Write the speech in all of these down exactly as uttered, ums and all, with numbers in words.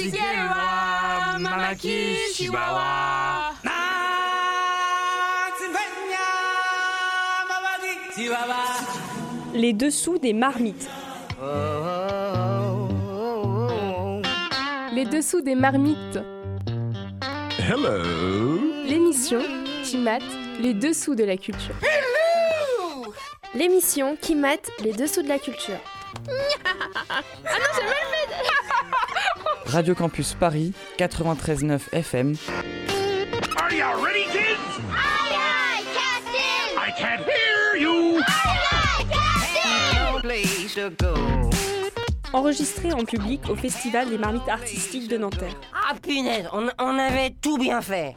Sikiwa, Mamaki, Chihuahua. Les dessous des marmites. Les dessous des marmites. Hello. L'émission qui mate les dessous de la culture. Hello. L'émission qui mate les dessous de la culture. Ah non, j'ai mal fait. Radio Campus Paris, quatre-vingt-treize neuf F M. Are you ready, kids? Aye, aye, Captain. I can't hear you. Aye, aye, Captain. Place to go. Enregistré en public au Festival des marmites artistiques de Nanterre. Ah punaise, on, on avait tout bien fait.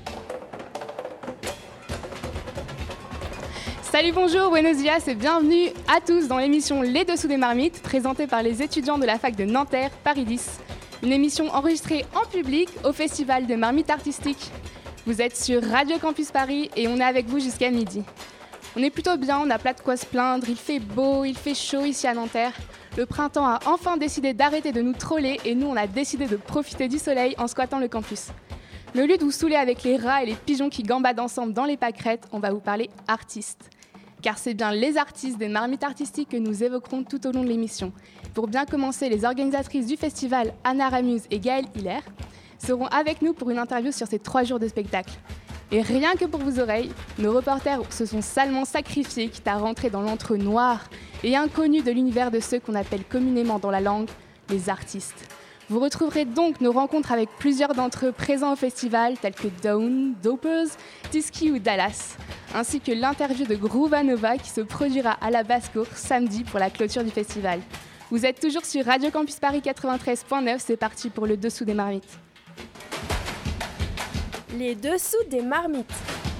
Salut, bonjour, buenos dias et bienvenue à tous dans l'émission Les Dessous des marmites, présentée par les étudiants de la fac de Nanterre, Paris dix. Une émission enregistrée en public au Festival des marmites artistiques. Vous êtes sur Radio Campus Paris et on est avec vous jusqu'à midi. On est plutôt bien, on n'a pas de quoi se plaindre, il fait beau, il fait chaud ici à Nanterre. Le printemps a enfin décidé d'arrêter de nous troller et nous on a décidé de profiter du soleil en squattant le campus. Mais au lieu de vous saouler avec les rats et les pigeons qui gambadent ensemble dans les pâquerettes, on va vous parler artistes. Car c'est bien les artistes des marmites artistiques que nous évoquerons tout au long de l'émission. Pour bien commencer, les organisatrices du festival, Anna Ramuse et Gaëlle Hiller, seront avec nous pour une interview sur ces trois jours de spectacle. Et rien que pour vos oreilles, nos reporters se sont salement sacrifiés quitte à rentrer dans l'antre noir et inconnu de l'univers de ceux qu'on appelle communément dans la langue les artistes. Vous retrouverez donc nos rencontres avec plusieurs d'entre eux présents au festival, tels que Dawn, Dopers, Tiski ou Dallas, ainsi que l'interview de Groova Nova qui se produira à la basse-cour samedi pour la clôture du festival. Vous êtes toujours sur Radio Campus Paris quatre-vingt-treize neuf, c'est parti pour le dessous des marmites. Les dessous des marmites.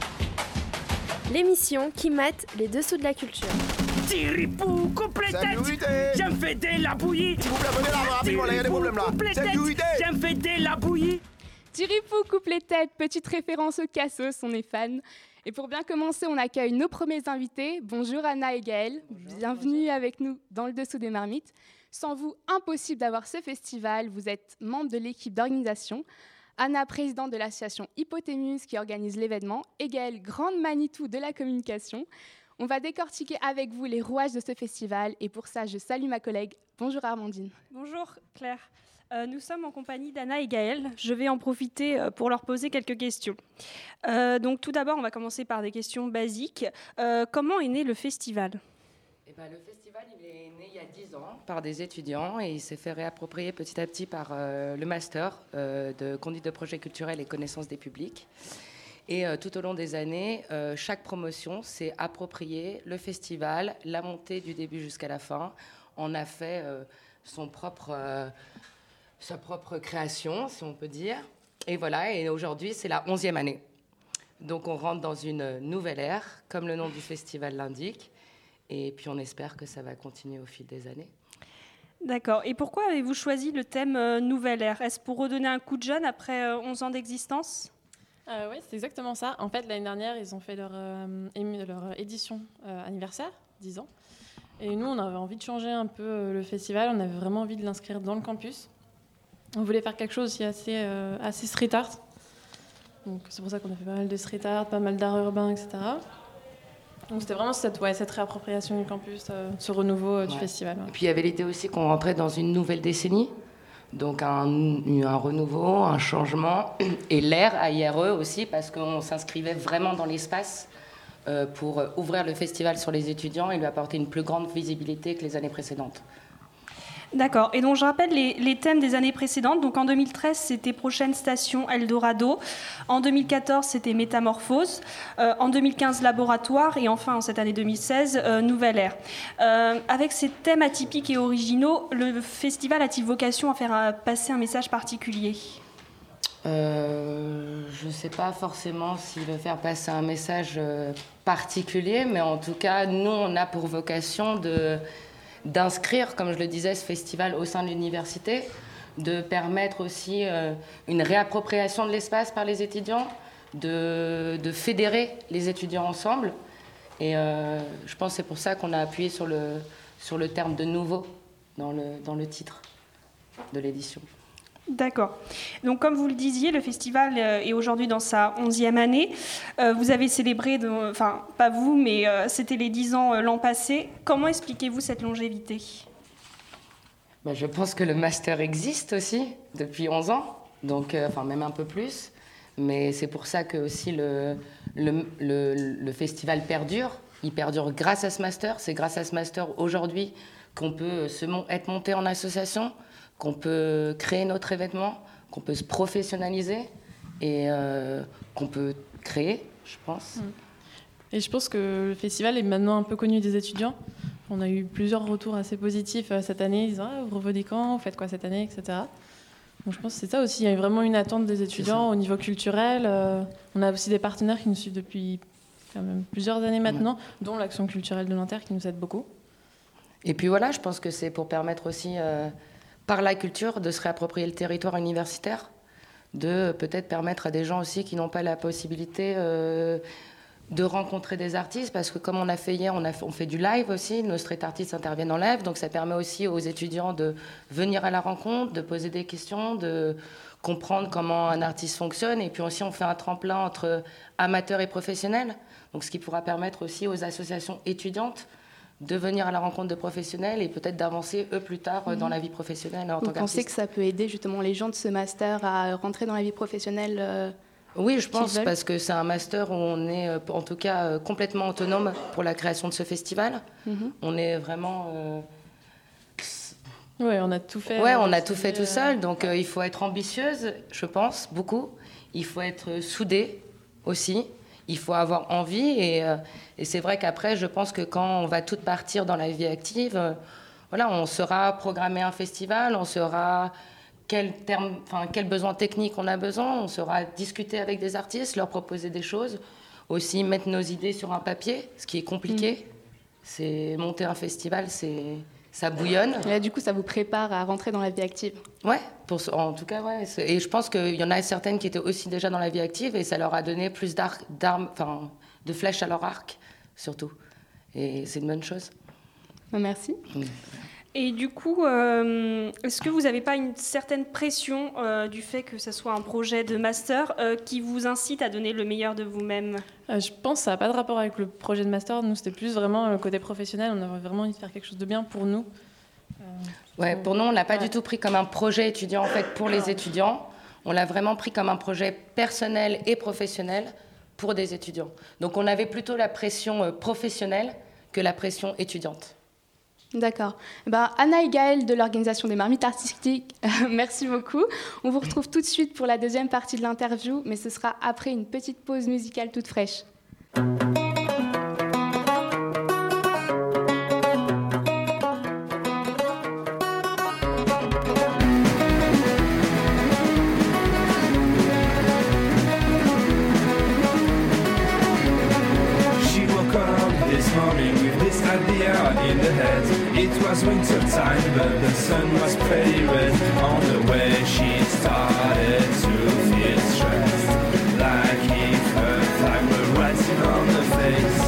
L'émission qui mate les dessous de la culture. Tiripou, complétette. J'aime fêter la bouillie. Si vous l'abonnez là, rapidement, là, il y a des problèmes là. J'aime fêter la bouillie. Tiripou coupe les têtes, petite référence aux cassos, on est fans. Et pour bien commencer, on accueille nos premiers invités. Bonjour Anna et Gaëlle, bonjour, bienvenue bonjour. Avec nous dans le dessous des marmites. Sans vous, impossible d'avoir ce festival, vous êtes membre de l'équipe d'organisation. Anna, présidente de l'association Hypothémuse qui organise l'événement, et Gaëlle, grande Manitou de la communication. On va décortiquer avec vous les rouages de ce festival et pour ça, je salue ma collègue. Bonjour Armandine. Bonjour Claire. Euh, nous sommes en compagnie d'Anna et Gaëlle. Je vais en profiter euh, pour leur poser quelques questions. Euh, donc tout d'abord, on va commencer par des questions basiques. Euh, comment est né le festival ? Eh ben, le festival il est né il y a dix ans par des étudiants et il s'est fait réapproprier petit à petit par euh, le master euh, de conduite de projet culturel et connaissance des publics. Et euh, tout au long des années, euh, chaque promotion s'est approprié le festival, la montée du début jusqu'à la fin. On a fait euh, son propre, euh, sa propre création, si on peut dire. Et voilà, et aujourd'hui, c'est la onzième année. Donc on rentre dans une nouvelle ère, comme le nom du festival l'indique. Et puis on espère que ça va continuer au fil des années. D'accord. Et pourquoi avez-vous choisi le thème euh, Nouvelle Ère ? Est-ce pour redonner un coup de jeune après euh, onze ans d'existence ? Euh, oui, c'est exactement ça. En fait, l'année dernière, ils ont fait leur, euh, ému- leur édition euh, anniversaire, dix ans. Et nous, on avait envie de changer un peu euh, le festival. On avait vraiment envie de l'inscrire dans le campus. On voulait faire quelque chose aussi assez, euh, assez street art. Donc, c'est pour ça qu'on a fait pas mal de street art, pas mal d'art urbain, et cetera. Donc, c'était vraiment cette, ouais, cette réappropriation du campus, euh, ce renouveau euh, du ouais. festival. Ouais. Et puis, il y avait l'idée aussi qu'on rentrait dans une nouvelle décennie. Donc un, un renouveau, un changement, et l'air à I R E aussi, parce qu'on s'inscrivait vraiment dans l'espace euh, pour ouvrir le festival sur les étudiants et lui apporter une plus grande visibilité que les années précédentes. D'accord. Et donc, je rappelle les, les thèmes des années précédentes. Donc, en deux mille treize, c'était Prochaine Station Eldorado. En deux mille quatorze, c'était Métamorphose. Euh, en deux mille quinze, Laboratoire. Et enfin, en cette année deux mille seize, euh, Nouvelle Ère. Euh, avec ces thèmes atypiques et originaux, le festival a-t-il vocation à faire euh, passer un message particulier ? euh, Je ne sais pas forcément s'il veut faire passer un message euh, particulier, mais en tout cas, nous, on a pour vocation de... d'inscrire, comme je le disais, ce festival au sein de l'université, de permettre aussi euh, une réappropriation de l'espace par les étudiants, de, de fédérer les étudiants ensemble. Et euh, je pense que c'est pour ça qu'on a appuyé sur le, sur le terme de nouveau dans le, dans le titre de l'édition. D'accord. Donc, comme vous le disiez, le festival est aujourd'hui dans sa onzième année. Euh, vous avez célébré, de, enfin, pas vous, mais euh, c'était les dix ans euh, l'an passé. Comment expliquez-vous cette longévité ? Ben, je pense que le master existe aussi depuis onze ans, donc, euh, enfin même un peu plus. Mais c'est pour ça que aussi le, le, le, le festival perdure. Il perdure grâce à ce master. C'est grâce à ce master aujourd'hui qu'on peut se mon- être monté en association, qu'on peut créer notre événement, qu'on peut se professionnaliser et euh, qu'on peut créer, je pense. Et je pense que le festival est maintenant un peu connu des étudiants. On a eu plusieurs retours assez positifs cette année. Ils disent ah, vous revenez quand, vous faites quoi cette année, et cetera. Donc je pense que c'est ça aussi. Il y a vraiment une attente des étudiants au niveau culturel. Euh, on a aussi des partenaires qui nous suivent depuis quand même plusieurs années maintenant, ouais. dont l'Action culturelle de Nanterre qui nous aide beaucoup. Et puis voilà, je pense que c'est pour permettre aussi, euh, par la culture, de se réapproprier le territoire universitaire, de peut-être permettre à des gens aussi qui n'ont pas la possibilité euh, de rencontrer des artistes, parce que comme on a fait hier, on, a fait, on fait du live aussi, nos street artistes interviennent en live, donc ça permet aussi aux étudiants de venir à la rencontre, de poser des questions, de comprendre comment un artiste fonctionne, et puis aussi on fait un tremplin entre amateurs et professionnels, donc ce qui pourra permettre aussi aux associations étudiantes de venir à la rencontre de professionnels et peut-être d'avancer eux plus tard mmh. dans la vie professionnelle en Vous tant qu'artiste. Vous pensez que ça peut aider justement les gens de ce master à rentrer dans la vie professionnelle euh, Oui, je pense, parce que c'est un master où on est en tout cas complètement autonome pour la création de ce festival. Mmh. On est vraiment... Euh... Oui, on a tout fait. Ouais, on a tout fait tout seul, donc euh, il faut être ambitieuse, je pense, beaucoup. Il faut être soudé aussi. Il faut avoir envie et, euh, et c'est vrai qu'après, je pense que quand on va toutes partir dans la vie active, euh, voilà, on saura programmer un festival, on saura quel terme, enfin quel besoin technique on a besoin, on saura discuter avec des artistes, leur proposer des choses, aussi mettre nos idées sur un papier, ce qui est compliqué. Mmh. C'est monter un festival, c'est ça bouillonne. Et là, du coup, ça vous prépare à rentrer dans la vie active. Ouais, pour, en tout cas, ouais. Et je pense qu'il y en a certaines qui étaient aussi déjà dans la vie active et ça leur a donné plus d'armes, enfin, de flèches à leur arc, surtout. Et c'est une bonne chose. Merci. Mmh. Et du coup, euh, est-ce que vous n'avez pas une certaine pression euh, du fait que ce soit un projet de master euh, qui vous incite à donner le meilleur de vous-même ? euh, Je pense que ça n'a pas de rapport avec le projet de master. Nous, c'était plus vraiment le côté professionnel. On avait vraiment envie de faire quelque chose de bien pour nous. Euh, ouais, pour nous, on ne l'a pas ouais. du tout pris comme un projet étudiant en fait, pour les étudiants. On l'a vraiment pris comme un projet personnel et professionnel pour des étudiants. Donc on avait plutôt la pression euh, professionnelle que la pression étudiante. D'accord. Ben, Anna et Gaëlle de l'organisation des Marmites Artistiques, merci beaucoup. On vous retrouve tout de suite pour la deuxième partie de l'interview, mais ce sera après une petite pause musicale toute fraîche. In the head, it was winter time, but the sun was pretty red. On the way, she started to feel stressed, like if her flag were rising on the face.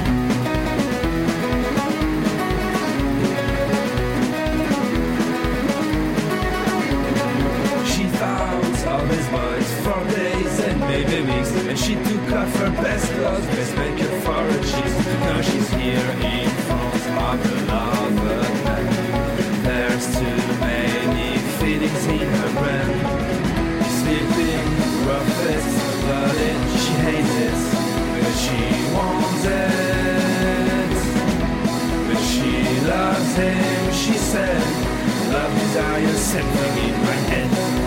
She thought of his boys for days and maybe weeks, and she took off her best clothes, best makeup for her cheeks. Now she's here in front of the lover man. There's too many feelings in her brain. She's sleeping, roughest, but it, she hates it, but she wants it. But she loves him, she said. Love desire something in my head.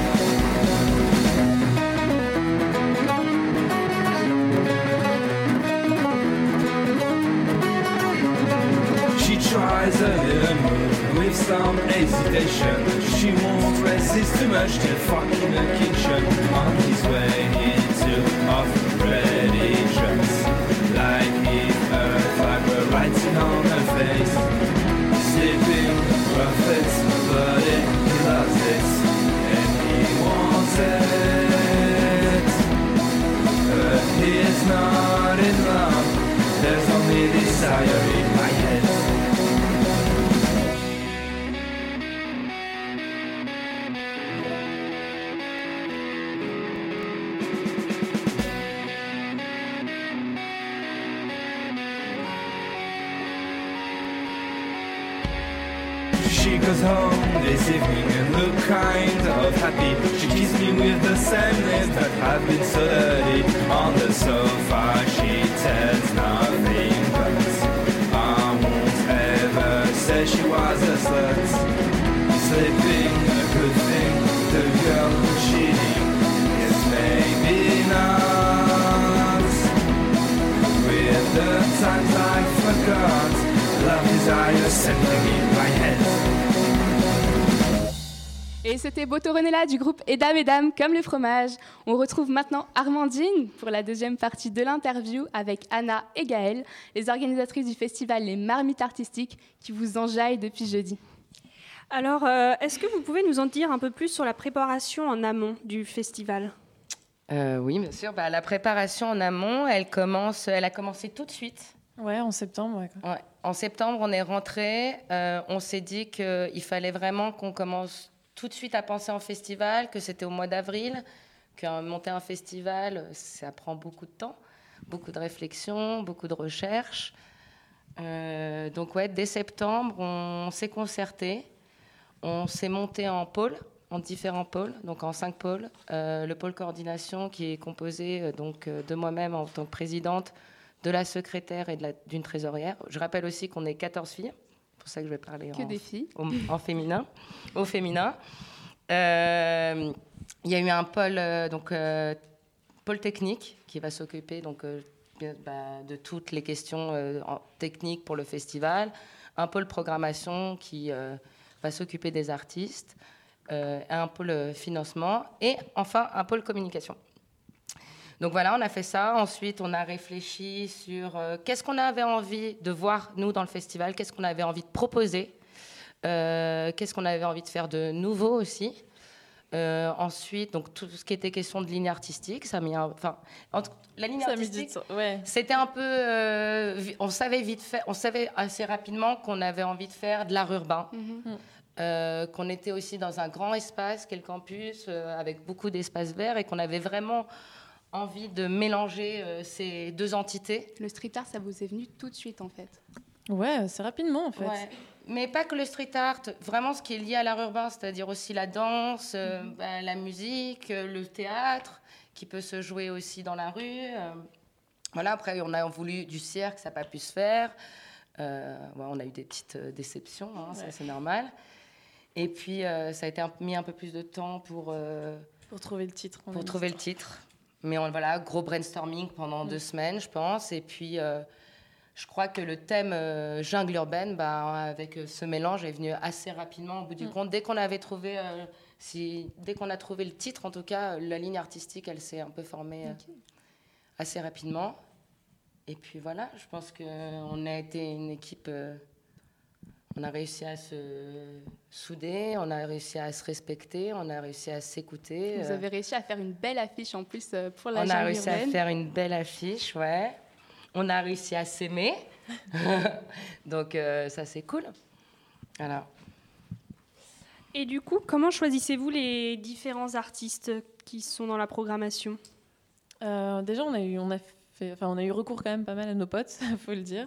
Tries a little move with some hesitation. She won't resist too much till fuck in the kitchen. On his way into off-ready dress, like if a flag were writing on her face. Sleeping, rough it, but it, he loves it, and he wants it. But he's not in love, there's only desire in my head. goes home this evening and look kind of happy. She kissed me with the same lips that have been so dirty. On the sofa she tells nothing but I won't ever say she was a slut. Sleeping, a good thing, the girl cheating, yes maybe not. With the times I forgot, love desire settling in my head. Et c'était Botoronella du groupe Edda Mesdames comme le fromage. On retrouve maintenant Armandine pour la deuxième partie de l'interview avec Anna et Gaëlle, les organisatrices du festival Les Marmites Artistiques qui vous enjaillent depuis jeudi. Alors, euh, est-ce que vous pouvez nous en dire un peu plus sur la préparation en amont du festival ? euh, Oui, bien sûr. Bah, la préparation en amont, elle, commence, elle a commencé tout de suite. Ouais, en septembre. Ouais, ouais. En septembre, on est rentré. Euh, on s'est dit qu'il fallait vraiment qu'on commence tout de suite à penser en festival, que c'était au mois d'avril, que monter un festival, ça prend beaucoup de temps, beaucoup de réflexion, beaucoup de recherche. Euh, donc ouais, dès septembre, on, on s'est concerté, on s'est monté en pôles, en différents pôles, donc en cinq pôles. Euh, le pôle coordination qui est composé euh, donc, euh, de moi-même en tant que présidente, de la secrétaire et de la, d'une trésorière. Je rappelle aussi qu'on est quatorze filles. C'est pour ça que je vais parler que en, des filles. Au, en féminin, au féminin. Euh, il y a eu un pôle, euh, donc, euh, pôle technique qui va s'occuper donc, euh, bah, de toutes les questions euh, en, techniques pour le festival. Un pôle programmation qui euh, va s'occuper des artistes. Euh, un pôle financement. Et enfin, un pôle communication. Donc voilà, on a fait ça. Ensuite, on a réfléchi sur euh, qu'est-ce qu'on avait envie de voir, nous, dans le festival, qu'est-ce qu'on avait envie de proposer, euh, qu'est-ce qu'on avait envie de faire de nouveau aussi. Euh, ensuite, donc, tout ce qui était question de ligne artistique, ça a mis un... Enfin, la ligne ça artistique, ouais. c'était un peu... Euh, on savait vite fait, on savait assez rapidement qu'on avait envie de faire de l'art urbain. Mm-hmm. Euh, qu'on était aussi dans un grand espace, qu'est le campus, euh, avec beaucoup d'espaces verts, et qu'on avait vraiment... envie de mélanger euh, ces deux entités. Le street art, ça vous est venu tout de suite, en fait. Ouais, c'est rapidement, en fait. Ouais. Mais pas que le street art, vraiment ce qui est lié à l'art urbain, c'est-à-dire aussi la danse, euh, mm-hmm. bah, la musique, euh, le théâtre, qui peut se jouer aussi dans la rue. Euh, voilà, après, on a voulu du cirque, ça n'a pas pu se faire. Euh, ouais, on a eu des petites euh, déceptions, hein, ouais. Ça c'est normal. Et puis, euh, ça a été un, mis un peu plus de temps pour... Euh, pour trouver le titre. Pour trouver le titre. Mais on, voilà, gros brainstorming pendant mmh. deux semaines, je pense. Et puis, euh, je crois que le thème euh, jungle urbaine, bah, avec euh, ce mélange, est venu assez rapidement au bout du mmh. compte. Dès qu'on avait trouvé, euh, si, dès qu'on a trouvé le titre, en tout cas, la ligne artistique, elle s'est un peu formée euh, okay. assez rapidement. Et puis voilà, je pense qu'on a été une équipe... Euh, on a réussi à se souder, on a réussi à se respecter, on a réussi à s'écouter. Vous avez réussi à faire une belle affiche en plus pour la On a réussi urbaine. à faire une belle affiche, ouais. On a réussi à s'aimer. Donc euh, ça, c'est cool. Voilà. Et du coup, comment choisissez-vous les différents artistes qui sont dans la programmation ? euh, Déjà, on a, eu, on, a fait, enfin, on a eu recours quand même pas mal à nos potes, il faut le dire.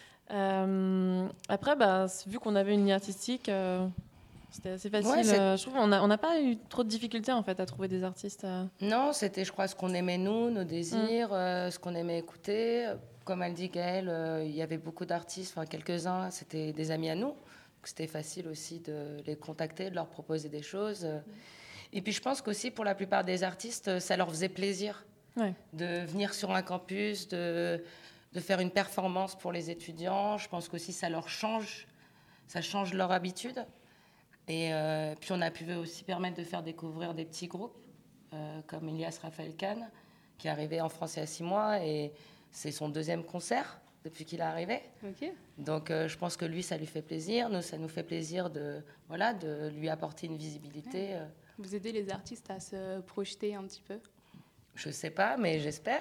Euh, après, bah, vu qu'on avait une ligne artistique, euh, c'était assez facile. Ouais, euh, je trouve qu'on n'a on pas eu trop de difficultés en fait à trouver des artistes. Euh... Non, c'était, je crois, ce qu'on aimait nous, nos désirs, mm. euh, ce qu'on aimait écouter. Comme elle dit, Gaëlle, euh, il y avait beaucoup d'artistes, enfin quelques-uns, c'était des amis à nous. Donc, c'était facile aussi de les contacter, de leur proposer des choses. Mm. Et puis je pense qu'aussi pour la plupart des artistes, ça leur faisait plaisir ouais. de venir sur un campus, de de faire une performance pour les étudiants. Je pense qu'aussi ça leur change, ça change leur habitude. Et euh, puis on a pu aussi permettre de faire découvrir des petits groupes, euh, comme Elias Raphaël Kahn, qui est arrivé en France il y a six mois, et c'est son deuxième concert depuis qu'il est arrivé. Okay. Donc euh, je pense que lui, ça lui fait plaisir. Nous, ça nous fait plaisir de, voilà, de lui apporter une visibilité. Ouais. Vous aidez les artistes à se projeter un petit peu ? Je sais pas, mais j'espère.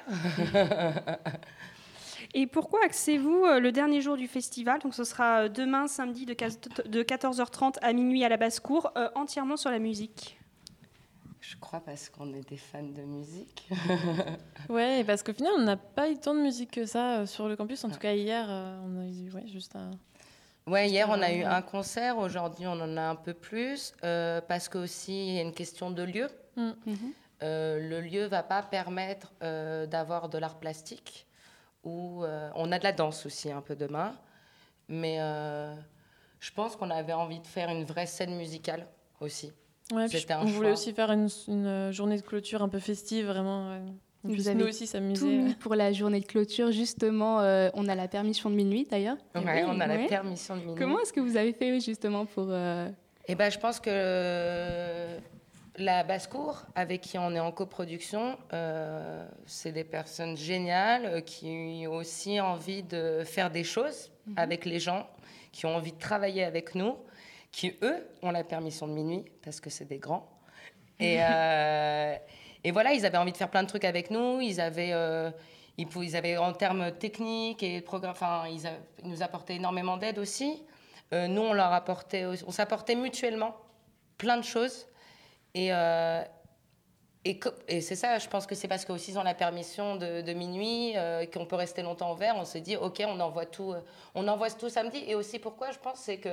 Et pourquoi axez-vous le dernier jour du festival, donc ce sera demain samedi de quatorze heures trente à minuit à la basse-cour, euh, entièrement sur la musique ? Je crois parce qu'on est des fans de musique. Ouais, parce qu'au final, on n'a pas eu tant de musique que ça euh, sur le campus. En tout cas, hier, euh, on a eu ouais, juste un, Ouais, hier on a eu un concert, aujourd'hui on en a un peu plus, euh, parce qu'aussi il y a une question de lieu. Mm. Euh, le lieu ne va pas permettre euh, d'avoir de l'art plastique, où euh, on a de la danse aussi un peu demain, mais euh, je pense qu'on avait envie de faire une vraie scène musicale aussi. Ouais, puis C'était je- un on voulait choix. aussi faire une, une journée de clôture un peu festive, vraiment. Ouais. On Vous puisse avez nous aussi tout s'amuser. mis pour la journée de clôture, justement. euh, on a la permission de minuit, d'ailleurs. Ouais, on a la Ouais. permission de minuit. Comment est-ce que vous avez fait, justement, pour... euh, Eh ben, je pense que euh, la basse-cour, avec qui on est en coproduction, euh, c'est des personnes géniales euh, qui ont aussi envie de faire des choses Mhm. avec les gens, qui ont envie de travailler avec nous, qui, eux, ont la permission de minuit, parce que c'est des grands. Et, euh, et voilà, ils avaient envie de faire plein de trucs avec nous. Ils avaient, euh, ils, pou- ils avaient en termes techniques et de programme, enfin, ils, a- ils nous apportaient énormément d'aide aussi. Euh, nous, on leur apportait, aussi- on s'apportait mutuellement plein de choses. Et, euh, et, co- et c'est ça, je pense que c'est parce qu'aussi ils ont la permission de, de minuit, euh, qu'on peut rester longtemps ouvert. On s'est dit, ok, on envoie tout, euh, on envoie tout samedi. Et aussi pourquoi, je pense, c'est que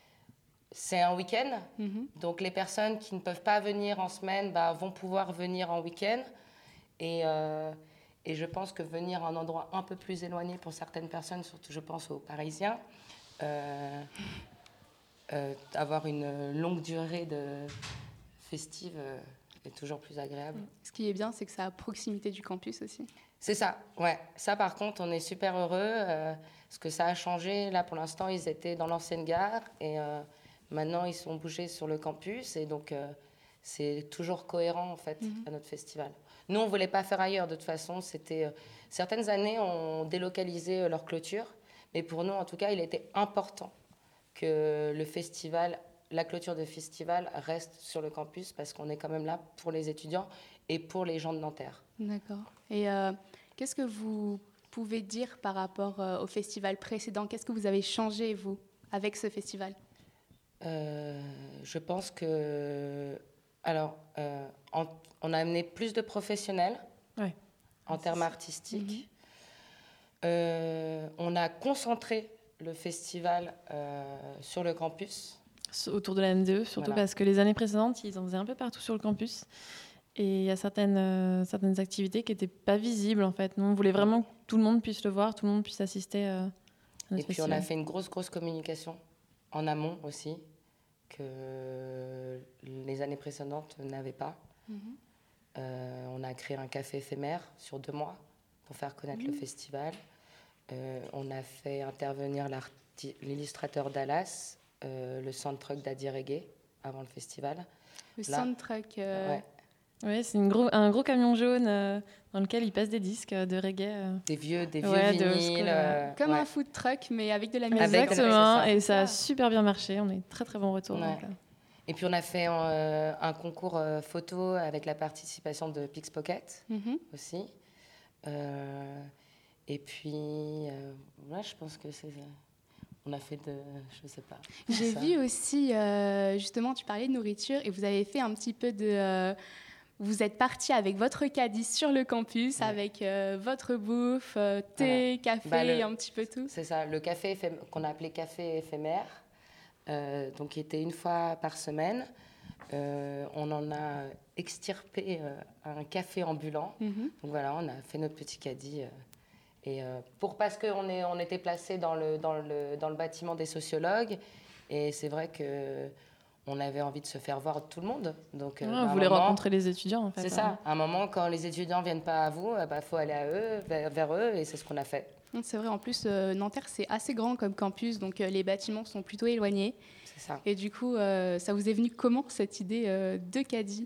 c'est un week-end. Mhm. Donc les personnes qui ne peuvent pas venir en semaine bah, vont pouvoir venir en week-end. Et, euh, et je pense que venir à un endroit un peu plus éloigné pour certaines personnes, surtout je pense aux Parisiens, euh, euh, avoir une longue durée de festive euh, est toujours plus agréable. Ce qui est bien, c'est que c'est à proximité du campus aussi. C'est ça, ouais. Ça, par contre, on est super heureux euh, parce que ça a changé. Là, pour l'instant, ils étaient dans l'ancienne gare et euh, maintenant, ils sont bougés sur le campus. Et donc, euh, c'est toujours cohérent, en fait, Mhm. à notre festival. Nous, on ne voulait pas faire ailleurs, de toute façon. C'était, euh, certaines années, on délocalisait euh, leur clôture. Mais pour nous, en tout cas, il était important que le festival, la clôture de festival reste sur le campus parce qu'on est quand même là pour les étudiants et pour les gens de Nanterre. D'accord. Et euh, qu'est-ce que vous pouvez dire par rapport euh, au festival précédent? Qu'est-ce que vous avez changé, vous, avec ce festival? Euh, je pense que... Alors, euh, en- on a amené plus de professionnels Ouais. en termes artistiques. Euh, on a concentré le festival euh, sur le campus. Autour de la N D E, surtout Voilà. parce que les années précédentes, ils en faisaient un peu partout sur le campus. Et il y a certaines, euh, certaines activités qui n'étaient pas visibles, en fait. Nous, on voulait vraiment que tout le monde puisse le voir, tout le monde puisse assister euh, à notre Et puis, festival. on a fait une grosse, grosse communication en amont aussi, que les années précédentes n'avaient pas. Mhm. Euh, on a créé un café éphémère sur deux mois pour faire connaître le Mhm. festival. Euh, on a fait intervenir l'arti- l'illustrateur Dallas, euh, le soundtrack d'Adi Reggae avant le festival. Le Là- soundtrack... euh, Ouais. Oui, c'est une gros, un gros camion jaune euh, dans lequel ils passent des disques euh, de reggae. euh. Des vieux, des vieux Ouais, de old vinyles. school, euh, Comme ouais. un food truck, mais avec de la musique. Avec de la- Exactement, c'est ça. et ça a super bien marché. On a eu très très bon retour. Ouais. donc, euh. Et puis on a fait euh, un concours euh, photo avec la participation de Pixpocket Mhm. aussi. Euh, et puis, euh, ouais, je pense que c'est... On a fait de... Je sais pas. J'ai ça. vu aussi, euh, justement, tu parlais de nourriture et vous avez fait un petit peu de... euh, vous êtes parti avec votre caddie sur le campus, Ouais. avec euh, votre bouffe, euh, thé, café, Bah, le- un petit peu tout. C'est ça, le café éphém- qu'on a appelé café éphémère, euh, donc qui était une fois par semaine. Euh, on en a extirpé euh, un café ambulant. Mhm. Donc voilà, on a fait notre petit caddie. euh, et euh, pour, parce qu'on est, on était placé dans le, dans, le, dans le bâtiment des sociologues. Et c'est vrai qu'on avait envie de se faire voir tout le monde. Donc, euh, Ouais, bah, à on un voulait moment- rencontrer les étudiants, en fait. C'est ouais. ça. À un moment, quand les étudiants ne viennent pas à vous, il bah, faut aller à eux, vers, vers eux. Et c'est ce qu'on a fait. Donc, c'est vrai, en plus, euh, Nanterre, c'est assez grand comme campus, donc euh, les bâtiments sont plutôt éloignés. C'est ça. Et du coup, euh, ça vous est venu comment, cette idée euh, de caddie?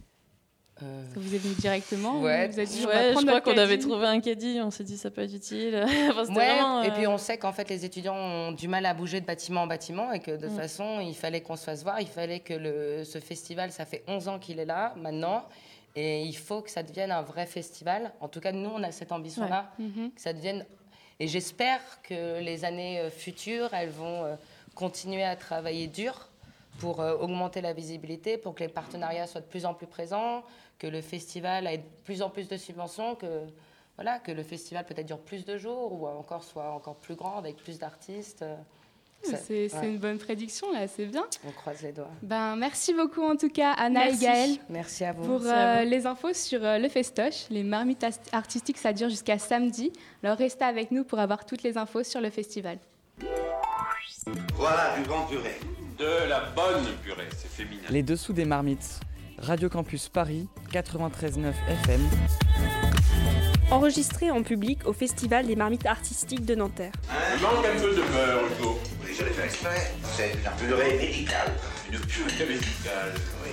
Euh, Ça vous est venu directement Ouais. ou vous avez dit, on va Ouais, je prendre crois notre qu'on avait caddie? trouvé un caddie, on s'est dit ça peut être utile. Enfin, c'était Ouais, vraiment, et euh, puis on sait qu'en fait les étudiants ont du mal à bouger de bâtiment en bâtiment et que de toute Mm. façon il fallait qu'on se fasse voir, il fallait que le, ce festival, ça fait onze ans qu'il est là maintenant et il faut que ça devienne un vrai festival. En tout cas nous on a cette ambition-là, Mhm. que ça devienne, et j'espère que les années euh, futures elles vont euh, continuer à travailler dur pour euh, augmenter la visibilité, pour que les partenariats soient de plus en plus présents, que le festival ait de plus en plus de subventions, que, voilà, que le festival peut-être dure plus de jours ou encore soit encore plus grand avec plus d'artistes. euh, Ça, c'est, c'est ouais. une bonne prédiction, là, c'est bien. On croise les doigts. Ben, merci beaucoup, en tout cas, Anna merci. et Gaëlle. Merci à vous. Pour merci euh, à vous. les infos sur euh, le festoche. Les marmites artistiques, ça dure jusqu'à samedi. Alors, restez avec nous pour avoir toutes les infos sur le festival. Voilà du grand purée. De la bonne purée, c'est féminin. Les dessous des marmites. Radio Campus Paris, quatre-vingt-treize neuf F M. Enregistré en public au Festival des marmites artistiques de Nanterre. Il manque un peu de beurre, Hugo. Oui, je l'ai fait exprès. C'est une purée médicale. Une purée médicale, oui.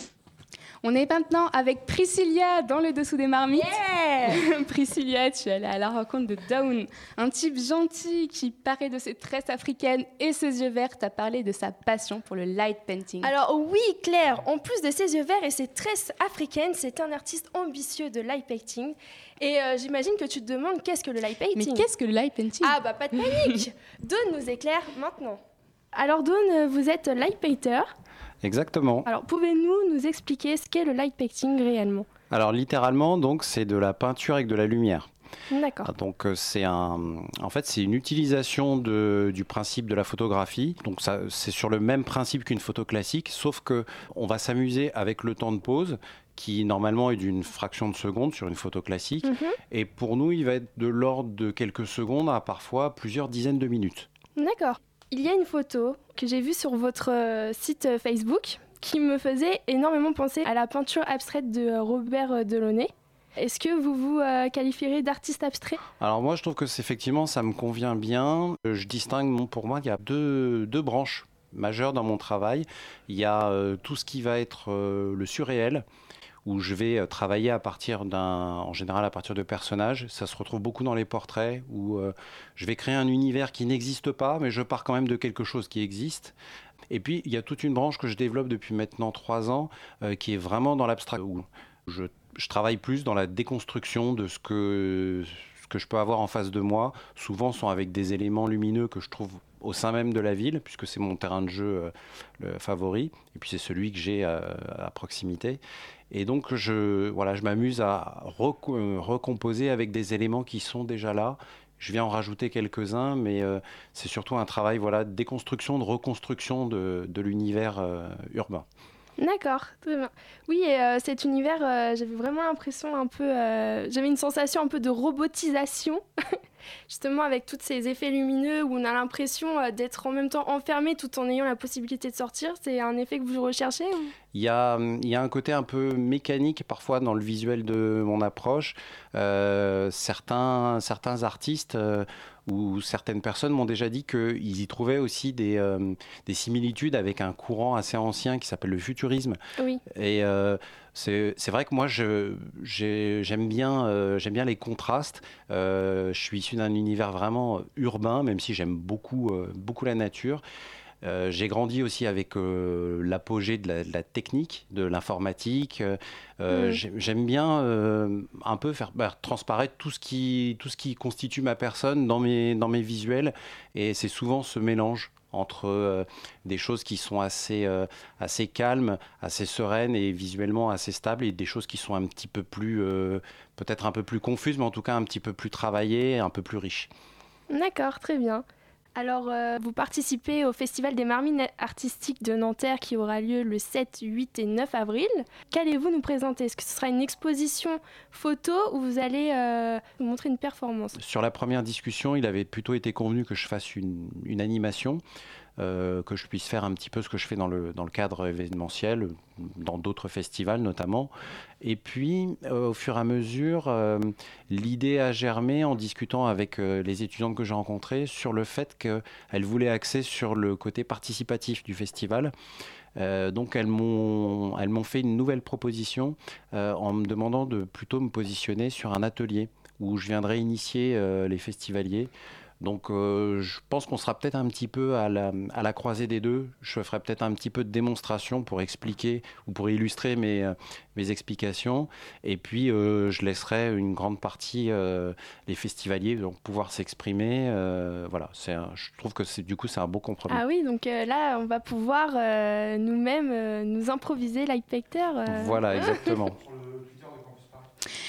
On est maintenant avec Priscilla dans le dessous des marmites. Yeah Priscilla, tu es allée à la rencontre de Daoun, un type gentil qui, paré de ses tresses africaines et ses yeux verts, t'a parlé de sa passion pour le light painting. Alors oui, Claire, en plus de ses yeux verts et ses tresses africaines, c'est un artiste ambitieux de light painting. Et euh, j'imagine que tu te demandes qu'est-ce que le light painting ? Mais qu'est-ce que le light painting ? Ah bah pas de panique. Dawn nous éclaire maintenant. Alors Dawn, vous êtes light painter. Exactement. Alors, pouvez-vous nous expliquer ce qu'est le light painting réellement ? Alors, littéralement, donc, c'est de la peinture avec de la lumière. D'accord. Donc, c'est un, en fait, c'est une utilisation de, du principe de la photographie. Donc, ça, c'est sur le même principe qu'une photo classique, sauf que on va s'amuser avec le temps de pause, qui normalement est d'une fraction de seconde sur une photo classique. Mm-hmm. Et pour nous, il va être de l'ordre de quelques secondes à parfois plusieurs dizaines de minutes. D'accord. Il y a une photo que j'ai vue sur votre euh, site Facebook qui me faisait énormément penser à la peinture abstraite de euh, Robert Delaunay. Est-ce que vous vous euh, qualifierez d'artiste abstrait ? Alors moi, je trouve que c'est, effectivement, ça me convient bien. Je distingue, pour moi, il y a deux, deux branches majeures dans mon travail. Il y a euh, tout ce qui va être euh, le surréel, où je vais travailler à partir d'un, en général à partir de personnages. Ça se retrouve beaucoup dans les portraits, où euh, je vais créer un univers qui n'existe pas, mais je pars quand même de quelque chose qui existe. Et puis, il y a toute une branche que je développe depuis maintenant trois ans, euh, qui est vraiment dans l'abstraction, où je, je travaille plus dans la déconstruction de ce que, ce que je peux avoir en face de moi. Souvent, sont avec des éléments lumineux que je trouve au sein même de la ville, puisque c'est mon terrain de jeu euh, le favori, et puis c'est celui que j'ai euh, à proximité. Et donc, je, voilà, je m'amuse à rec- euh, recomposer avec des éléments qui sont déjà là. Je viens en rajouter quelques-uns, mais euh, c'est surtout un travail voilà, de déconstruction, de reconstruction de, de l'univers euh, urbain. D'accord, très bien. Oui, et euh, cet univers, euh, j'avais vraiment l'impression un peu... Euh, j'avais une sensation un peu de robotisation, justement avec tous ces effets lumineux où on a l'impression euh, d'être en même temps enfermé tout en ayant la possibilité de sortir. C'est un effet que vous recherchez ou... Il y a, il y a un côté un peu mécanique parfois dans le visuel de mon approche. Euh, certains, certains artistes euh, ou certaines personnes m'ont déjà dit qu'ils y trouvaient aussi des, euh, des similitudes avec un courant assez ancien qui s'appelle le futurisme. Oui. Et euh, c'est, c'est vrai que moi, je, j'ai, j'aime, bien, euh, j'aime bien les contrastes. Euh, je suis issu d'un univers vraiment urbain, même si j'aime beaucoup, euh, beaucoup la nature. Euh, j'ai grandi aussi avec euh, l'apogée de la, de la technique, de l'informatique. Euh, mmh. j'ai, J'aime bien euh, un peu faire bah, transparaître tout ce, qui, tout ce qui constitue ma personne dans mes, dans mes visuels. Et c'est souvent ce mélange entre euh, des choses qui sont assez, euh, assez calmes, assez sereines et visuellement assez stables, et des choses qui sont un petit peu plus, euh, peut-être un peu plus confuses, mais en tout cas un petit peu plus travaillées, un peu plus riches. D'accord, très bien. Alors, euh, vous participez au Festival des marmites artistiques de Nanterre qui aura lieu le sept, huit et neuf avril. Qu'allez-vous nous présenter ? Est-ce que ce sera une exposition photo ou vous allez euh, nous montrer une performance ? Sur la première discussion, il avait plutôt été convenu que je fasse une, une animation, euh, que je puisse faire un petit peu ce que je fais dans le, dans le cadre événementiel, dans d'autres festivals notamment. Et puis, euh, au fur et à mesure, euh, l'idée a germé en discutant avec euh, les étudiantes que j'ai rencontrées sur le fait qu'elles voulaient axer sur le côté participatif du festival. Euh, donc, elles m'ont, elles m'ont fait une nouvelle proposition euh, en me demandant de plutôt me positionner sur un atelier où je viendrais initier euh, les festivaliers. Donc euh, je pense qu'on sera peut-être un petit peu à la, à la croisée des deux. Je ferai peut-être un petit peu de démonstration pour expliquer ou pour illustrer mes, mes explications. Et puis euh, je laisserai une grande partie euh, les festivaliers donc, pouvoir s'exprimer. Euh, voilà, c'est un, je trouve que c'est, du coup c'est un beau compromis. Ah oui, donc euh, là on va pouvoir euh, nous-mêmes euh, nous improviser light painter. Euh... Voilà, exactement.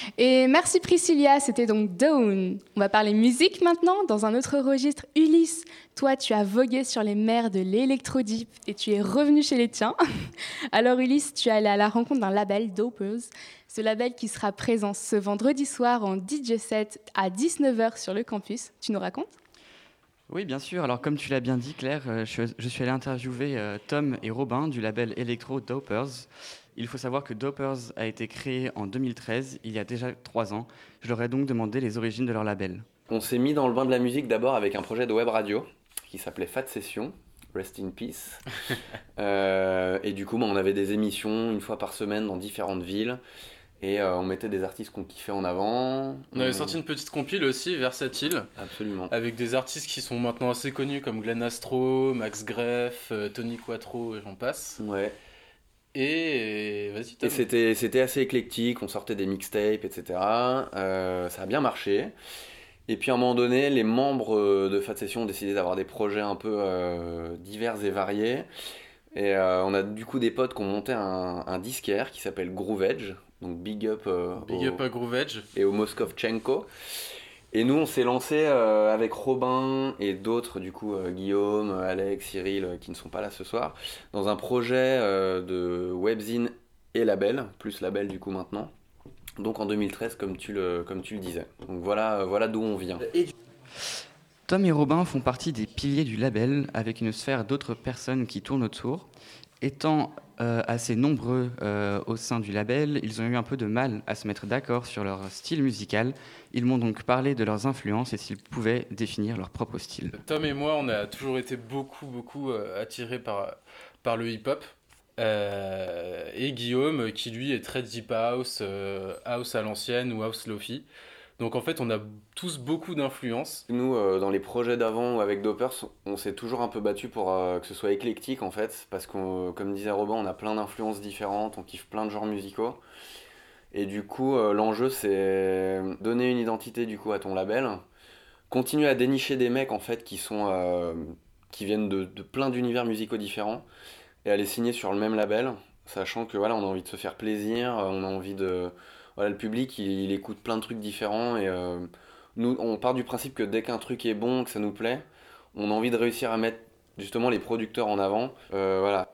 Et merci Priscilla, c'était donc Dawn. On va parler musique maintenant, dans un autre registre. Ulysse, toi tu as vogué sur les mers de l'électro-deep et tu es revenu chez les tiens. Alors Ulysse, tu es allé à la rencontre d'un label, Dopers, ce label qui sera présent ce vendredi soir en D J set à dix-neuf heures sur le campus. Tu nous racontes ? Oui, bien sûr. Alors, comme tu l'as bien dit, Claire, euh, je, je suis allé interviewer euh, Tom et Robin du label Electro Dopers. Il faut savoir que Dopers a été créé en deux mille treize, il y a déjà trois ans. Je leur ai donc demandé les origines de leur label. On s'est mis dans le bain de la musique d'abord avec un projet de web radio qui s'appelait Fat Session, Rest in Peace. euh, et du coup, bah, on avait des émissions une fois par semaine dans différentes villes. Et euh, on mettait des artistes qu'on kiffait en avant. On avait sorti une petite compile aussi, Versatile. Absolument. Avec des artistes qui sont maintenant assez connus comme Glenn Astro, Max Greff, euh, Tony Quattro et j'en passe. Ouais. Et, et vas-y, Et c'était, c'était assez éclectique, on sortait des mixtapes, et cetera. Euh, ça a bien marché. Et puis à un moment donné, les membres de Fat Session ont décidé d'avoir des projets un peu euh, divers et variés. Et euh, on a du coup des potes qui ont monté un, un disquaire qui s'appelle Groove Edge. Donc big up, euh, big au, up à Groove Edge. Et au Moskovchenko. Et nous, on s'est lancé euh, avec Robin et d'autres, du coup, euh, Guillaume, Alex, Cyril, euh, qui ne sont pas là ce soir, dans un projet euh, de webzine et label, plus label du coup maintenant. Donc en deux mille treize, comme tu le, comme tu le disais. Donc voilà, euh, voilà d'où on vient. Tom et Robin font partie des piliers du label, avec une sphère d'autres personnes qui tournent autour. Étant euh, assez nombreux euh, au sein du label, ils ont eu un peu de mal à se mettre d'accord sur leur style musical. Ils m'ont donc parlé de leurs influences et s'ils pouvaient définir leur propre style. Tom et moi, on a toujours été beaucoup, beaucoup euh, attirés par, par le hip-hop. Euh, et Guillaume, qui lui est très deep house, euh, house à l'ancienne ou house lofi. Donc en fait, on a tous beaucoup d'influences. Nous, euh, dans les projets d'avant ou avec Dopers, on s'est toujours un peu battu pour euh, que ce soit éclectique en fait, parce que comme disait Robin, on a plein d'influences différentes, on kiffe plein de genres musicaux. Et du coup, euh, l'enjeu c'est donner une identité du coup à ton label, continuer à dénicher des mecs en fait qui sont euh, qui viennent de, de plein d'univers musicaux différents et à les signer sur le même label, sachant que voilà, on a envie de se faire plaisir, on a envie de Voilà, le public, il, il écoute plein de trucs différents et euh, nous, on part du principe que dès qu'un truc est bon, que ça nous plaît, on a envie de réussir à mettre justement les producteurs en avant. Euh, voilà.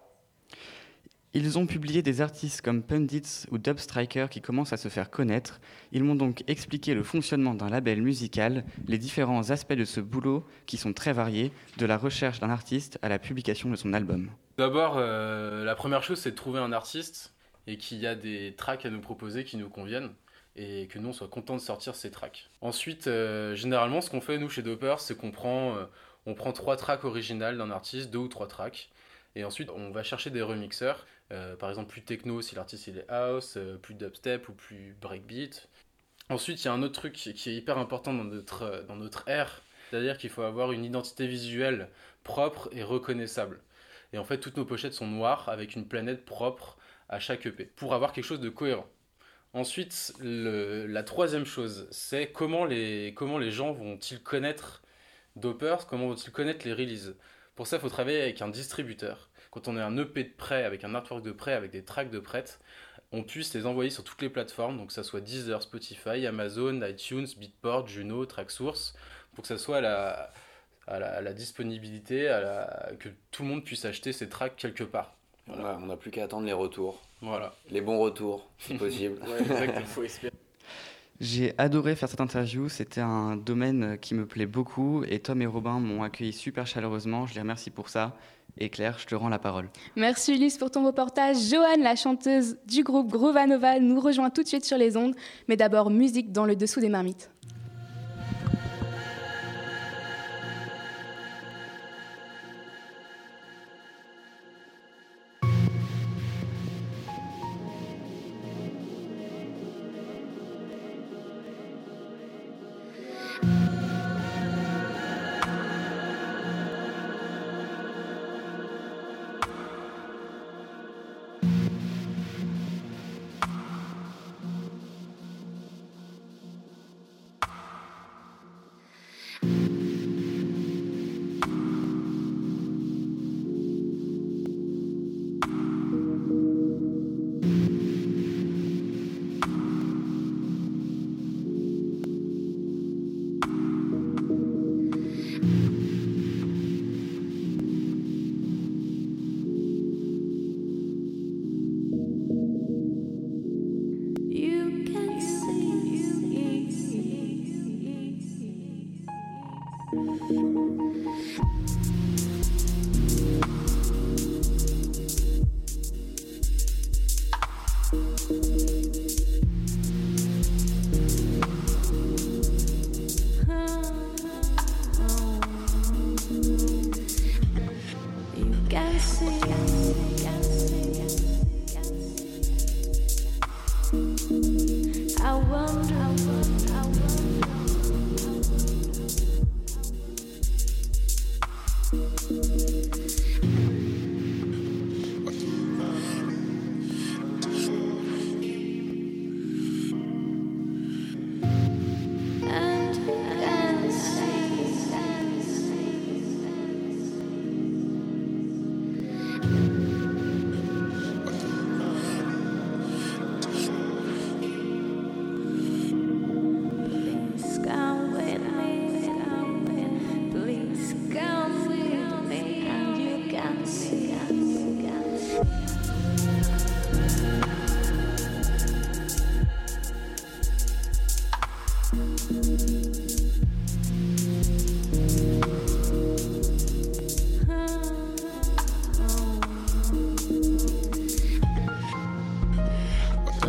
Ils ont publié des artistes comme Pundits ou Dubstriker qui commencent à se faire connaître. Ils m'ont donc expliqué le fonctionnement d'un label musical, les différents aspects de ce boulot qui sont très variés, de la recherche d'un artiste à la publication de son album. D'abord, euh, la première chose, c'est de trouver un artiste et qu'il y a des tracks à nous proposer qui nous conviennent et que nous on soit contents de sortir ces tracks. Ensuite, euh, généralement, ce qu'on fait nous chez Dopers, c'est qu'on prend, euh, on prend trois tracks originales d'un artiste, deux ou trois tracks, et ensuite on va chercher des remixeurs, euh, par exemple plus techno si l'artiste il est house, euh, plus dubstep ou plus breakbeat. Ensuite, il y a un autre truc qui est hyper important dans notre, dans notre ère, c'est-à-dire qu'il faut avoir une identité visuelle propre et reconnaissable. Et en fait, toutes nos pochettes sont noires avec une planète propre à chaque E P, pour avoir quelque chose de cohérent. Ensuite, le, la troisième chose, c'est comment les, comment les gens vont-ils connaître Dopers, comment vont-ils connaître les releases. Pour ça, il faut travailler avec un distributeur. Quand on a un E P de prêt, avec un artwork de prêt, avec des tracks de prêt, on puisse les envoyer sur toutes les plateformes, donc que ça soit Deezer, Spotify, Amazon, iTunes, Beatport, Juno, Tracksource, pour que ça soit à la, à la, à la disponibilité, à la, que tout le monde puisse acheter ses tracks quelque part. Voilà. Ouais, on n'a plus qu'à attendre les retours. Voilà. Les bons retours, si possible. Ouais, exactement, faut espérer. J'ai adoré faire cette interview, c'était un domaine qui me plaît beaucoup et Tom et Robin m'ont accueilli super chaleureusement, je les remercie pour ça. Et Claire, je te rends la parole. Merci Ulysse pour ton reportage. Joanne, la chanteuse du groupe Grovanova, nous rejoint tout de suite sur les ondes. Mais d'abord, musique dans le dessous des marmites.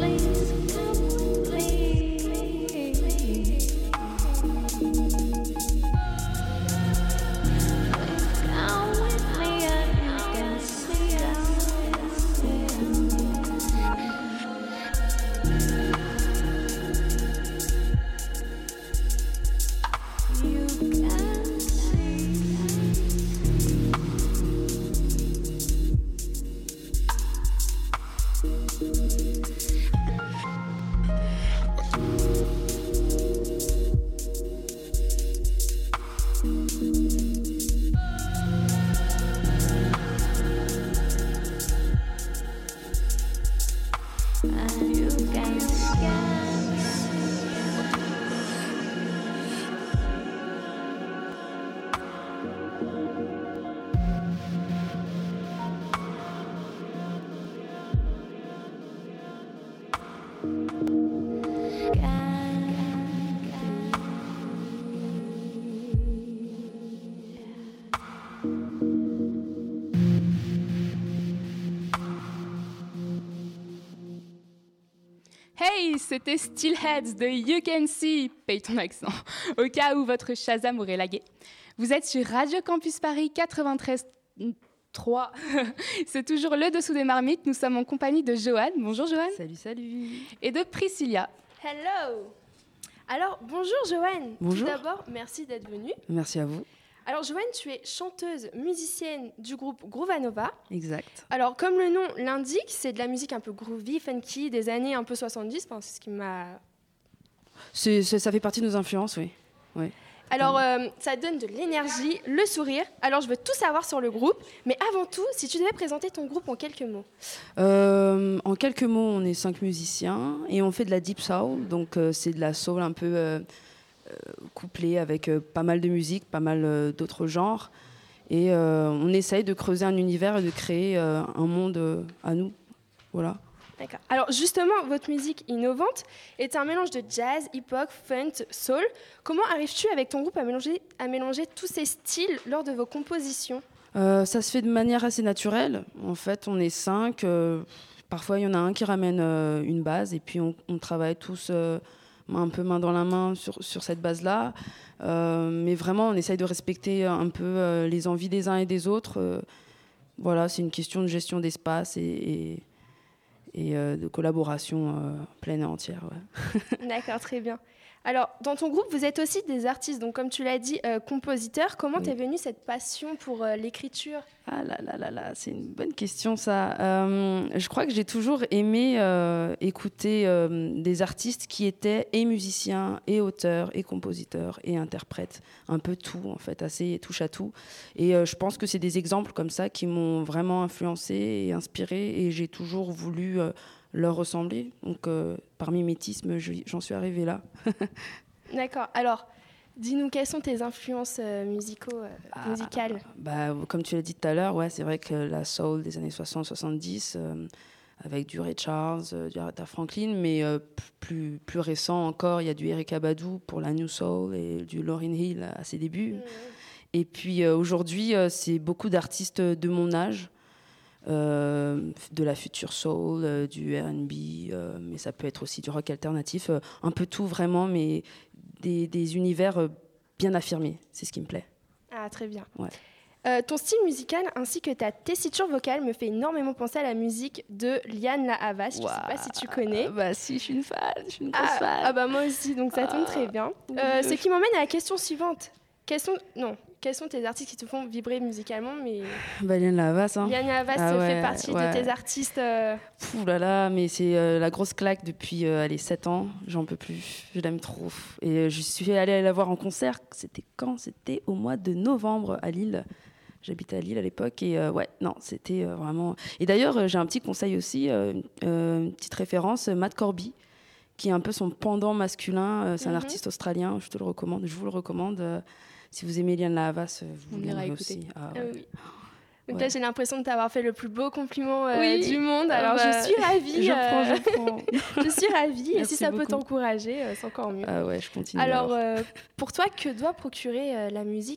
Hey, c'était Steelheads de You Can See. Paye ton accent, au cas où votre Shazam aurait lagué. Vous êtes sur Radio Campus Paris quatre-vingt-treize trois. C'est toujours le dessous des marmites. Nous sommes en compagnie de Joanne. Bonjour Joanne. Salut, salut. Et de Priscilla. Hello. Alors, bonjour Joanne. Bonjour. Tout d'abord, merci d'être venue. Merci à vous. Alors Joanne, tu es chanteuse, musicienne du groupe Groovanova. Exact. Alors comme le nom l'indique, c'est de la musique un peu groovy, funky, des années un peu soixante-dix. Enfin, c'est ce qui m'a... C'est, c'est, ça fait partie de nos influences, oui. oui. Alors euh, ça donne de l'énergie, le sourire. Alors je veux tout savoir sur le groupe. Mais avant tout, si tu devais présenter ton groupe en quelques mots. Euh, en quelques mots, on est cinq musiciens et on fait de la deep soul. Donc euh, c'est de la soul un peu... Euh, couplé avec euh, pas mal de musique, pas mal euh, d'autres genres. Et euh, on essaye de creuser un univers et de créer euh, un monde euh, à nous. Voilà. D'accord. Alors justement, votre musique innovante est un mélange de jazz, hip-hop, funk, soul. Comment arrives-tu avec ton groupe à mélanger, à mélanger tous ces styles lors de vos compositions ? euh, Ça se fait de manière assez naturelle. En fait, on est cinq. Euh, parfois, il y en a un qui ramène euh, une base et puis on, on travaille tous... Euh, un peu main dans la main sur, sur cette base-là. Euh, mais vraiment, on essaye de respecter un peu euh, les envies des uns et des autres. Euh, voilà, c'est une question de gestion d'espace et, et, et euh, de collaboration euh, pleine et entière. Ouais. D'accord, très bien. Alors, dans ton groupe, vous êtes aussi des artistes, donc comme tu l'as dit, euh, compositeurs. Comment oui. t'es venue cette passion pour euh, l'écriture ? Ah là là là là, c'est une bonne question ça. Euh, je crois que j'ai toujours aimé euh, écouter euh, des artistes qui étaient et musiciens, et auteurs, et compositeurs, et interprètes. Un peu tout en fait, assez touche à tout. Et euh, je pense que c'est des exemples comme ça qui m'ont vraiment influencée et inspirée, et j'ai toujours voulu... Euh, leur ressembler. Donc, euh, par mimétisme, j'en suis arrivée là. D'accord. Alors, dis-nous, quelles sont tes influences euh, musicaux, euh, ah, musicales ? bah, Comme tu l'as dit tout à l'heure, ouais, c'est vrai que la soul des années soixante soixante-dix, euh, avec du Ray Charles, euh, du Aretha Franklin, mais euh, plus, plus récent encore, il y a du Erykah Badu pour la New Soul et du Lauryn Hill à ses débuts. Mmh. Et puis euh, aujourd'hui, euh, c'est beaucoup d'artistes de mon âge, Euh, de la future soul, euh, du R and B, euh, mais ça peut être aussi du rock alternatif, euh, un peu tout vraiment, mais des, des univers euh, bien affirmés, c'est ce qui me plaît. Ah, très bien. Ouais. Euh, ton style musical ainsi que ta tessiture vocale me fait énormément penser à la musique de Lianne La Havas. Je ne sais pas si tu connais. Ah, bah si, je suis une fan, je suis une grosse ah, fan. Ah bah moi aussi, donc ça tombe ah, très bien. Euh, ce qui m'emmène à la question suivante. Quels sont... Non. Quels sont tes artistes qui te font vibrer musicalement mais... bah, Lianne La Havas. Hein. Lianne La Havas ah, ouais, fait partie ouais. de tes artistes. Euh... Ouh là là, mais c'est euh, la grosse claque depuis euh, allez, sept ans. J'en peux plus. Je l'aime trop. Et euh, je suis allée la voir en concert. C'était quand ? C'était au mois de novembre à Lille. J'habitais à Lille à l'époque. Et euh, ouais, non, c'était euh, vraiment. Et d'ailleurs, euh, j'ai un petit conseil aussi, euh, euh, une petite référence Matt Corby, qui est un peu son pendant masculin. Euh, c'est mm-hmm. un artiste australien. Je te le recommande. Je vous le recommande. Euh, Si vous aimez Lianne La Havas, vous l'irez aussi. Ah, ouais. oui. Donc ouais. là, j'ai l'impression de t'avoir fait le plus beau compliment euh, oui. du monde. Alors, bah, je suis ravie. Je prends, je prends. Je suis ravie. Merci et si ça beaucoup. peut t'encourager, euh, c'est encore mieux. Ah ouais, je continue. Alors, alors. Euh, pour toi, que doit procurer euh, la musique ?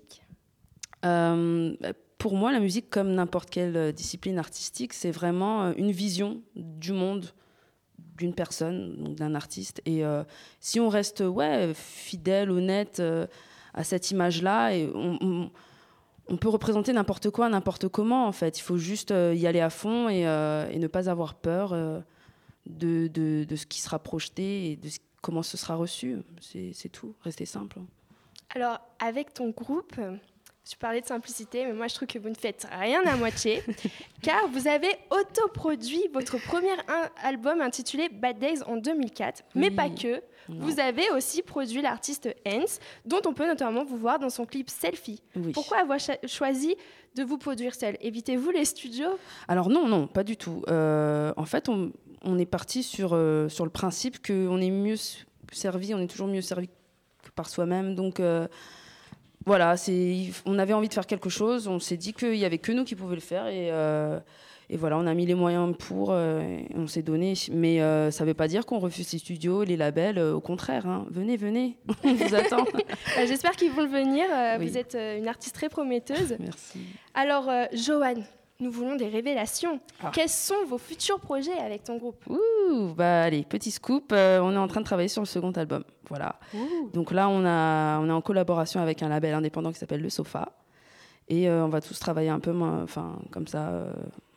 euh, Pour moi, la musique, comme n'importe quelle discipline artistique, c'est vraiment une vision du monde d'une personne, donc d'un artiste. Et euh, si on reste ouais, fidèle, honnête euh, à cette image-là, et on, on, on peut représenter n'importe quoi, n'importe comment, en fait. Il faut juste euh, y aller à fond et, euh, et ne pas avoir peur euh, de, de, de ce qui sera projeté et de ce, comment ce sera reçu. C'est, c'est tout, rester simple. Alors, avec ton groupe, tu parlais de simplicité, mais moi je trouve que vous ne faites rien à moitié, car vous avez autoproduit votre premier un- album intitulé Bad Days en deux mille quatre, mais Oui. pas que. Non. Vous avez aussi produit l'artiste Hens, dont on peut notamment vous voir dans son clip Selfie. Oui. Pourquoi avoir cha- choisi de vous produire seul? Évitez-vous les studios? Alors non, non, pas du tout. Euh, en fait, on, on est parti sur, euh, sur le principe qu'on est mieux servi, on est toujours mieux servi que par soi-même. Donc euh, voilà, c'est, on avait envie de faire quelque chose, on s'est dit qu'il n'y avait que nous qui pouvions le faire et, euh, et voilà, on a mis les moyens pour, euh, et on s'est donné. Mais euh, ça ne veut pas dire qu'on refuse les studios, les labels, euh, au contraire. Hein. Venez, venez, on vous attend. Bah, j'espère qu'ils vont le venir, euh, Oui. vous êtes euh, une artiste très prometteuse. Merci. Alors, euh, Joanne, nous voulons des révélations. Ah. Quels sont vos futurs projets avec ton groupe? Ouh, bah allez, petit scoop, euh, on est en train de travailler sur le second album. Voilà. Ouh. Donc là, on, a, on est en collaboration avec un label indépendant qui s'appelle Le Sofa. Et euh, on va tous travailler un peu moins, enfin, comme ça, euh,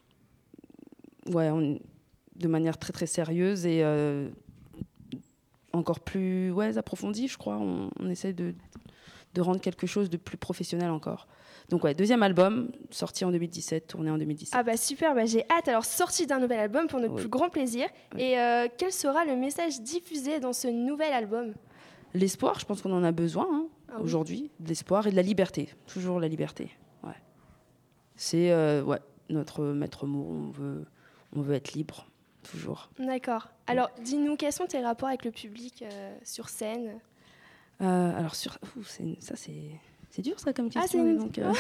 ouais, on- de manière très très sérieuse et euh, encore plus ouais, approfondie, je crois. On, on essaie de, de rendre quelque chose de plus professionnel encore. Donc ouais, deuxième album, sorti en deux mille dix-sept, tourné en deux mille dix-sept. Ah bah super, bah j'ai hâte. Alors, sortie d'un nouvel album pour notre Oui. plus grand plaisir. Et euh, quel sera le message diffusé dans ce nouvel album? L'espoir, je pense qu'on en a besoin hein, Ah oui. aujourd'hui, de l'espoir et de la liberté. Toujours la liberté. Ouais. C'est euh, ouais, notre maître mot. On veut, on veut être libre, toujours. D'accord. Alors, dis-nous, quels sont tes rapports avec le public euh, sur scène? Euh, alors, sur, ouh, c'est, ça, c'est, c'est dur, ça, comme question. Ah, c'est une- donc, euh,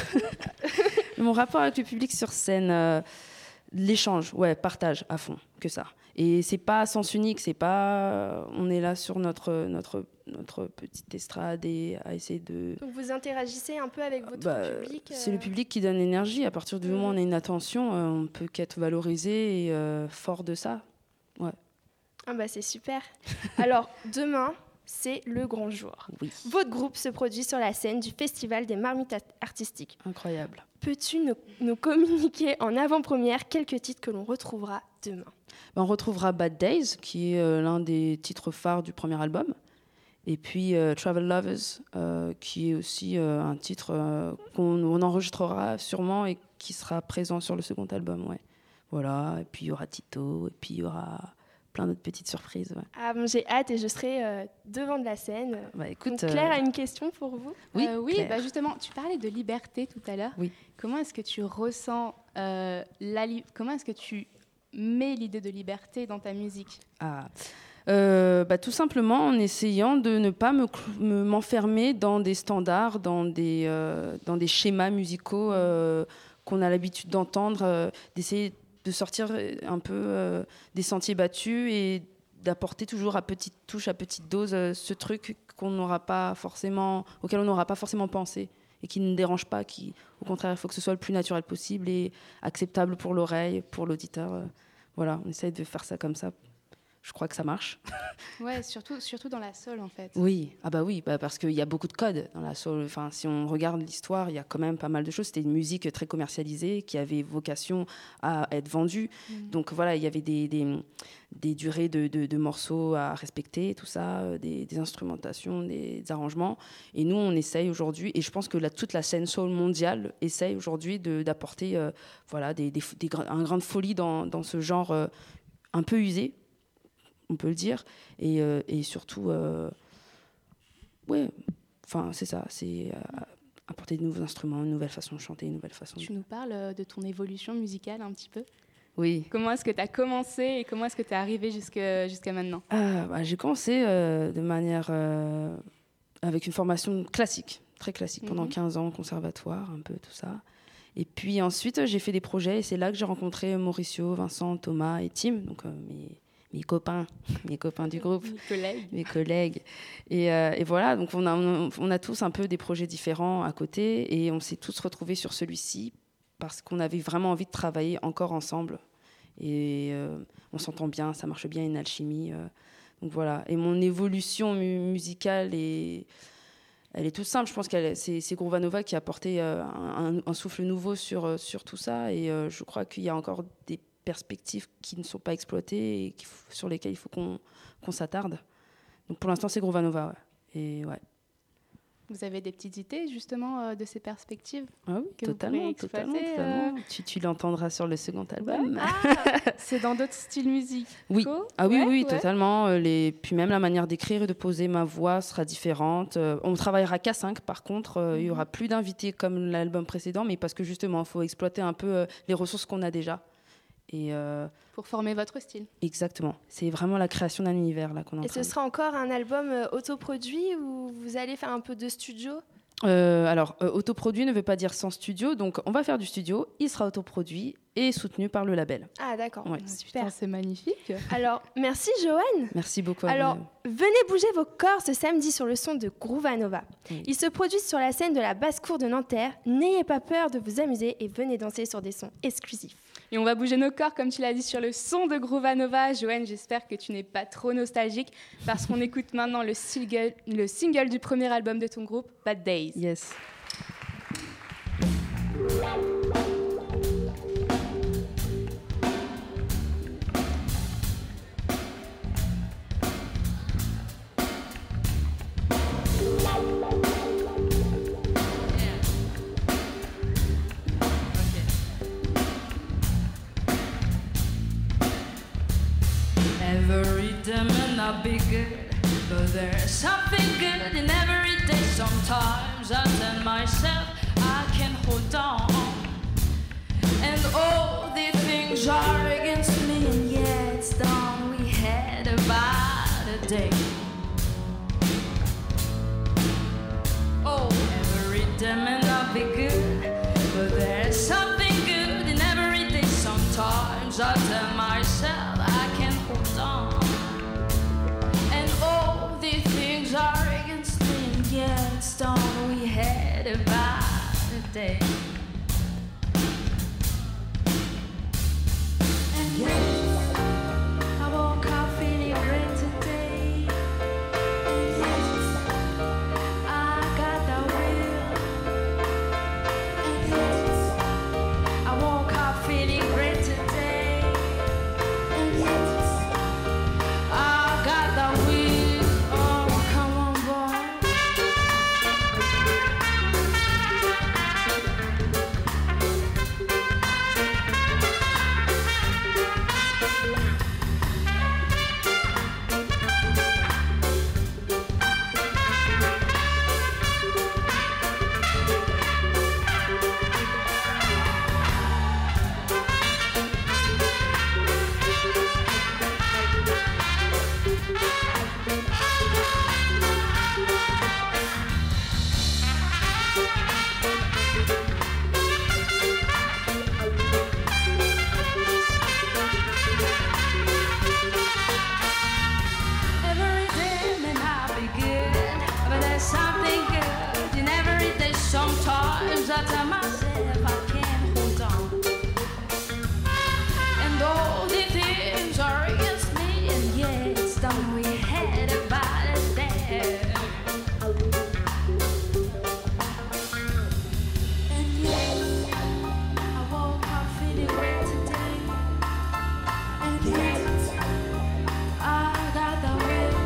Mon rapport avec le public sur scène, euh, l'échange, ouais, partage à fond, que ça. Et c'est pas à sens unique, c'est pas. On est là sur notre, notre, notre petite estrade et à essayer de. Donc, vous interagissez un peu avec votre Bah, public? C'est euh, le public qui donne l'énergie. À partir du moment où on a une attention, euh, on peut qu'être valorisé et euh, fort de ça. Ouais. Ah bah c'est super. Alors, demain, c'est le grand jour. Oui. Votre groupe se produit sur la scène du Festival des Marmites Art- Artistiques. Incroyable. Peux-tu nous, nous communiquer en avant-première quelques titres que l'on retrouvera demain? Ben, on retrouvera Bad Days, qui est euh, l'un des titres phares du premier album. Et puis euh, Travel Lovers, euh, qui est aussi euh, un titre euh, qu'on on enregistrera sûrement et qui sera présent sur le second album. Ouais. Voilà. Et puis il y aura Tito, et puis il y aura plein d'autres petites surprises. Ouais. Ah bon, j'ai hâte et je serai euh, devant de la scène. Bah, écoute, Donc, Claire euh, a une question pour vous? Oui, Euh, oui Claire. bah justement, tu parlais de liberté tout à l'heure. Oui. Comment est-ce que tu ressens euh, la li- comment est-ce que tu mets l'idée de liberté dans ta musique? Ah. Euh, bah, tout simplement en essayant de ne pas me, cl- me- m'enfermer dans des standards, dans des, euh, dans des schémas musicaux euh, qu'on a l'habitude d'entendre, euh, d'essayer de sortir un peu euh, des sentiers battus et d'apporter toujours à petite touche, à petite dose, euh, ce truc qu'on n'aura pas forcément, auquel on n'aura pas forcément pensé et qui ne dérange pas, qui, au contraire, il faut que ce soit le plus naturel possible et acceptable pour l'oreille, pour l'auditeur. euh. Voilà, on essaye de faire ça comme ça. Je crois que ça marche. Ouais, surtout, surtout dans la soul en fait. Oui, ah bah oui, bah parce qu'il y a beaucoup de codes dans la soul. Enfin, si on regarde l'histoire, il y a quand même pas mal de choses. C'était une musique très commercialisée qui avait vocation à être vendue. Mhm. Donc voilà, il y avait des, des, des durées de, de, de morceaux à respecter, tout ça, euh, des, des instrumentations, des, des arrangements. Et nous, on essaye aujourd'hui, et je pense que la, toute la scène soul mondiale essaye aujourd'hui de, d'apporter euh, voilà, des, des, des, gra- un grain de folie dans, dans ce genre euh, un peu usé, on peut le dire, et, euh, et surtout, euh, ouais, enfin c'est ça, c'est euh, apporter de nouveaux instruments, une nouvelle façon de chanter, une nouvelle façon. Tu nous parles euh, de ton évolution musicale un petit peu? Oui. Comment est-ce que tu as commencé et comment est-ce que tu es arrivé jusque, jusqu'à maintenant? Ah, bah, j'ai commencé euh, de manière euh, avec une formation classique, très classique, pendant Mhm. quinze ans, conservatoire, un peu tout ça. Et puis ensuite, j'ai fait des projets et c'est là que j'ai rencontré Mauricio, Vincent, Thomas et Tim, donc euh, mes, mes copains, mes copains du groupe. Mes collègues. Mes collègues. Et, euh, et voilà, donc on a, on, on a tous un peu des projets différents à côté et on s'est tous retrouvés sur celui-ci parce qu'on avait vraiment envie de travailler encore ensemble Et euh, on s'entend bien, ça marche bien, une alchimie. Euh, donc voilà. Et mon évolution mu- musicale est... Elle est toute simple, je pense que c'est, c'est Grovanova qui a apporté euh, un, un souffle nouveau sur, sur tout ça, et euh, je crois qu'il y a encore des perspectives qui ne sont pas exploitées et faut, sur lesquelles il faut qu'on, qu'on s'attarde. Donc pour l'instant, c'est Grovanova. Ouais. Et ouais. Vous avez des petites idées justement euh, de ces perspectives ah oui, que totalement, vous pourrez totalement, exploiter, totalement. euh... Tu, tu l'entendras sur le second album. Ah, c'est dans d'autres styles musicaux. Oui, ah oui, ouais, oui, ouais. totalement. Les... Puis même la manière d'écrire et de poser ma voix sera différente. Euh, on travaillera qu'à cinq, par contre. Euh, mm-hmm. Il y aura plus d'invités comme l'album précédent, mais parce que justement, il faut exploiter un peu euh, les ressources qu'on a déjà. Et euh... pour former votre style. Exactement. C'est vraiment la création d'un univers là qu'on est en Et train ce sera encore un album euh, autoproduit ou vous allez faire un peu de studio ? Euh, alors, euh, autoproduit ne veut pas dire sans studio, donc on va faire du studio, il sera autoproduit et soutenu par le label. Ah d'accord, ouais. super. Putain, c'est magnifique. Alors, merci Joanne. Merci beaucoup. Alors, vous. venez bouger vos corps ce samedi sur le son de Grovanova. Oui. Ils se produisent sur la scène de la basse-cour de Nanterre. N'ayez pas peur de vous amuser et venez danser sur des sons exclusifs. Et on va bouger nos corps, comme tu l'as dit, sur le son de Grovanova. Joanne, j'espère que tu n'es pas trop nostalgique, parce qu'on écoute maintenant le single, le single du premier album de ton groupe, Bad Days. Yes. Every day may not be good, but there's something good in every day. Sometimes I tell myself I can hold on, and all the things are against me, and yet it's done. We had a bad day. Oh, every day may not be good, but there's something good in every day. Sometimes I tell myself I can hold on, and all the things are against me, and yet it's done. We had a bad day. And yes, I woke up feeling great today. And yes, I got the will. And yes, I woke up feeling great today. And yes, I got the will. Oh, come on, boy. Every day may not be good, but there's something good in every day. Sometimes I tell myself I can't hold on, and all the things are against me, and yet it's done. We had a bad day. And yes, I woke up feeling great today. And yes, I got the will.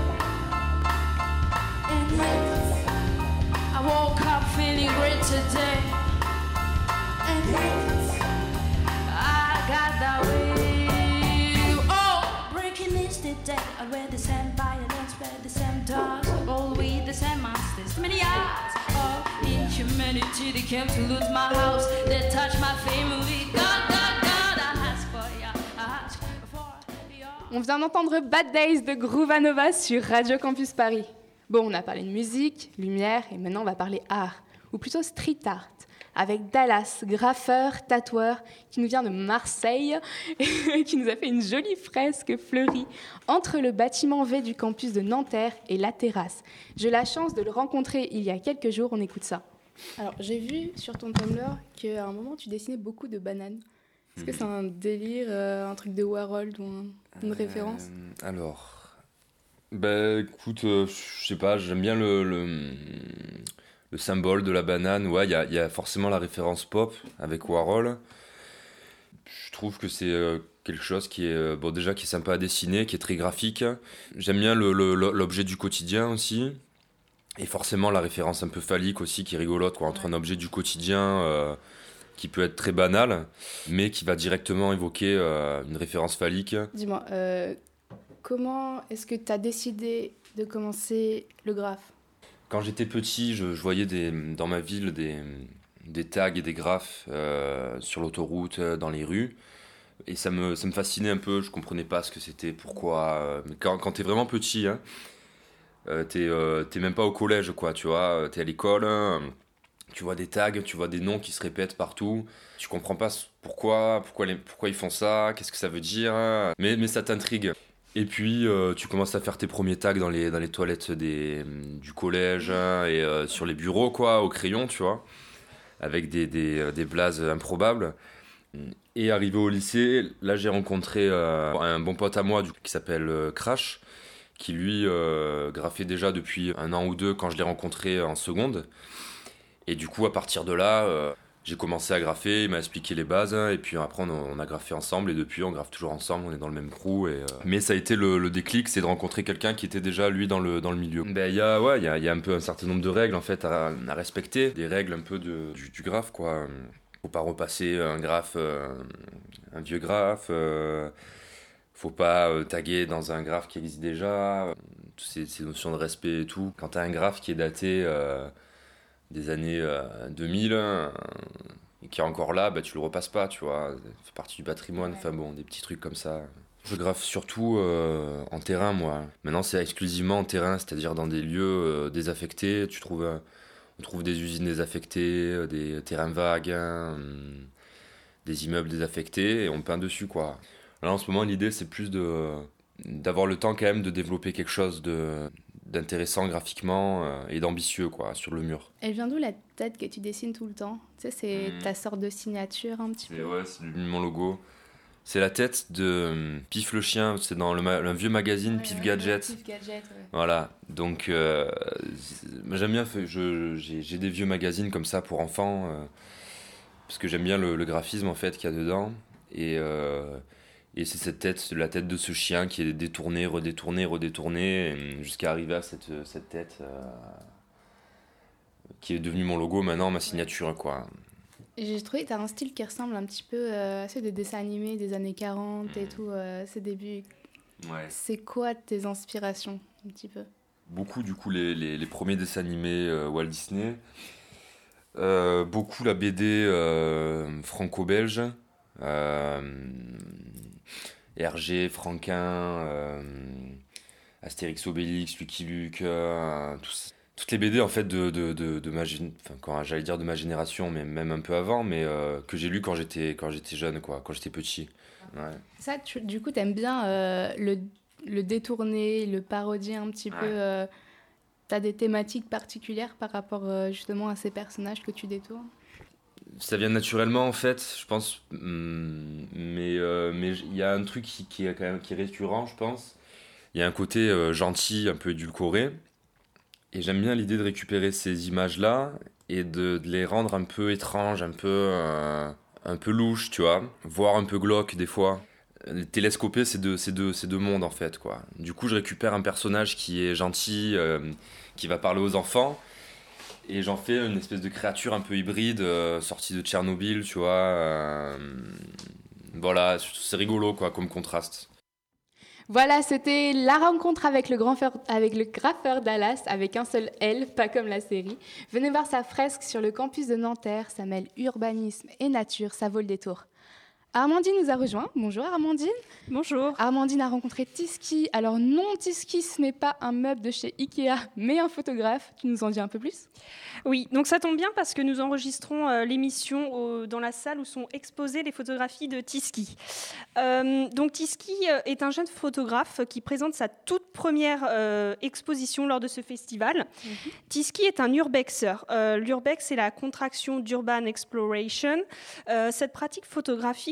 And yes, I woke up feeling great today. And yes, I got the will. Oh, breaking is the day. I wear the same violence, wear the same dogs, all with the same monsters. Many hours of inhumanity, they came to loot my house, they touched my family. God, God, God, I ask for ya, I ask for ya. On vient d'entendre Bad Days de Grovanova sur Radio Campus Paris. Bon, on a parlé de musique, lumière, et maintenant on va parler art, ou plutôt street art, avec Dallas, graffeur, tatoueur, qui nous vient de Marseille, et qui nous a fait une jolie fresque fleurie entre le bâtiment V du campus de Nanterre et la terrasse. J'ai eu la chance de le rencontrer il y a quelques jours, on écoute ça. Alors, j'ai vu sur ton Tumblr qu'à un moment, tu dessinais beaucoup de bananes. Est-ce que c'est un délire, euh, un truc de Warhol ou un- une référence? Euh, alors, bah écoute, euh, je sais pas, j'aime bien le, le, le symbole de la banane. Ouais, il y a, y a forcément la référence pop avec Warhol. Je trouve que c'est euh, quelque chose qui est, euh, bon, déjà qui est sympa à dessiner, qui est très graphique. J'aime bien le, le- le- l'objet du quotidien aussi. Et forcément la référence un peu phallique aussi qui est rigolote, quoi, entre un objet du quotidien euh, qui peut être très banal, mais qui va directement évoquer euh, une référence phallique. Dis-moi, euh, comment est-ce que tu as décidé de commencer le graphe? Quand j'étais petit, je, je voyais des, dans ma ville des, des tags et des graphes euh, sur l'autoroute, euh, dans les rues. Et ça me, ça me fascinait un peu, je comprenais pas ce que c'était, pourquoi. euh, Mais quand, quand t'es vraiment petit, hein, euh, t'es, euh, t'es même pas au collège, quoi, tu vois, t'es à l'école, hein, tu vois des tags, tu vois des noms qui se répètent partout. Tu comprends pas ce- pourquoi, pourquoi, les- pourquoi ils font ça, qu'est-ce que ça veut dire, hein. mais, mais ça t'intrigue. Et puis euh, tu commences à faire tes premiers tags dans les, dans les toilettes des, du collège hein, et euh, sur les bureaux, quoi, au crayon, tu vois, avec des, des, euh, des blazes improbables. Et arrivé au lycée, là j'ai rencontré euh, un bon pote à moi du, qui s'appelle euh, Crash, qui lui euh, graphait déjà depuis un an ou deux quand je l'ai rencontré en seconde. Et du coup, à partir de là, euh, j'ai commencé à graffer, il m'a expliqué les bases, hein, et puis après on, on a graffé ensemble, et depuis on graffe toujours ensemble, on est dans le même crew. Et, euh... Mais ça a été le, le déclic, c'est de rencontrer quelqu'un qui était déjà lui dans le, dans le milieu. Ben, il y a, ouais, il y a, il y a un peu un certain nombre de règles en fait à, à respecter, des règles un peu de, du, du graphe, quoi. Faut pas repasser un graphe, euh, un vieux graphe, euh, faut pas euh, taguer dans un graphe qui existe déjà, toutes ces, ces notions de respect et tout. Quand t'as un graphe qui est daté euh, des années euh, deux mille hein, et qui est encore là, bah, tu le repasses pas, tu vois, ça fait partie du patrimoine, enfin bon, des petits trucs comme ça. Je graffe surtout euh, en terrain, moi. Maintenant, c'est exclusivement en terrain, c'est-à-dire dans des lieux euh, désaffectés. Tu trouves, euh, on trouve des usines désaffectées, euh, des terrains vagues, hein, hum, des immeubles désaffectés, et on peint dessus, quoi. Là, en ce moment, l'idée, c'est plus de, d'avoir le temps quand même de développer quelque chose de, d'intéressant graphiquement euh, et d'ambitieux, quoi, sur le mur. Elle vient d'où la tête que tu dessines tout le temps? Tu sais, c'est Mmh. ta sorte de signature un petit C'est, peu. ouais, c'est mon logo. C'est la tête de hum, Pif le chien, c'est dans le ma- un vieux magazine Ouais, Pif ouais, Gadget. Pif Gadget, ouais. Voilà, donc euh, c'est- j'aime bien, fait- je, j'ai, j'ai des vieux magazines comme ça pour enfants, euh, parce que j'aime bien le, le graphisme en fait qu'il y a dedans. Et, euh, et c'est cette tête, c'est la tête de ce chien qui est détournée, redétournée, redétournée, et jusqu'à arriver à cette, cette tête euh, qui est devenue mon logo maintenant, ma signature, quoi. Et j'ai trouvé que tu as un style qui ressemble un petit peu euh, à ceux des dessins animés des années quarante et tout, euh, ces débuts. Ouais. C'est quoi tes inspirations, un petit peu? Beaucoup, du coup, les, les, les premiers dessins animés euh, Walt Disney. Euh, beaucoup la B D euh, franco-belge. Euh, Hergé, Franquin, euh, Astérix Obélix, Lucky Luke, euh, tous- toutes les B D en fait de, de, de, de ma gén- enfin, quand j'allais dire de ma génération, mais même un peu avant, mais euh, que j'ai lu quand j'étais quand j'étais jeune, quoi, quand j'étais petit. Ouais. Ça, tu- du coup, t'aimes bien euh, le, le détourner, le parodier un petit peu. Euh, T'as des thématiques particulières par rapport euh, justement à ces personnages que tu détournes? Ça vient naturellement en fait, je pense, hum, mais euh, mais il y a un truc qui, qui est quand même qui est récurrent, je pense. Il y a un côté euh, gentil, un peu édulcoré, et j'aime bien l'idée de récupérer ces images-là et de, de les rendre un peu étranges, un peu euh, un peu louches, tu vois, voire un peu glauques des fois. Télescoper ces deux, ces, deux, ces deux mondes en fait, quoi. Du coup je récupère un personnage qui est gentil, euh, qui va parler aux enfants, et j'en fais une espèce de créature un peu hybride, euh, sortie de Tchernobyl, tu vois. euh, voilà, c'est rigolo, quoi, comme contraste. Voilà, c'était la rencontre avec le, grand fer- avec le graffeur Dallas, avec un seul L, pas comme la série. Venez voir sa fresque sur le campus de Nanterre, ça mêle urbanisme et nature, ça vaut le détour. Armandine nous a rejoint. Bonjour Armandine. Bonjour. Armandine a rencontré Tiski. Alors non, Tiski, ce n'est pas un meuble de chez Ikea, mais un photographe. Tu nous en dis un peu plus? Oui, donc ça tombe bien parce que nous enregistrons euh, l'émission au- dans la salle où sont exposées les photographies de Tiski. Euh, donc Tiski euh, est un jeune photographe qui présente sa toute première euh, exposition lors de ce festival. Mm-hmm. Tiski est un urbexer. Euh, L'urbex, c'est la contraction d'urban exploration. Euh, cette pratique photographique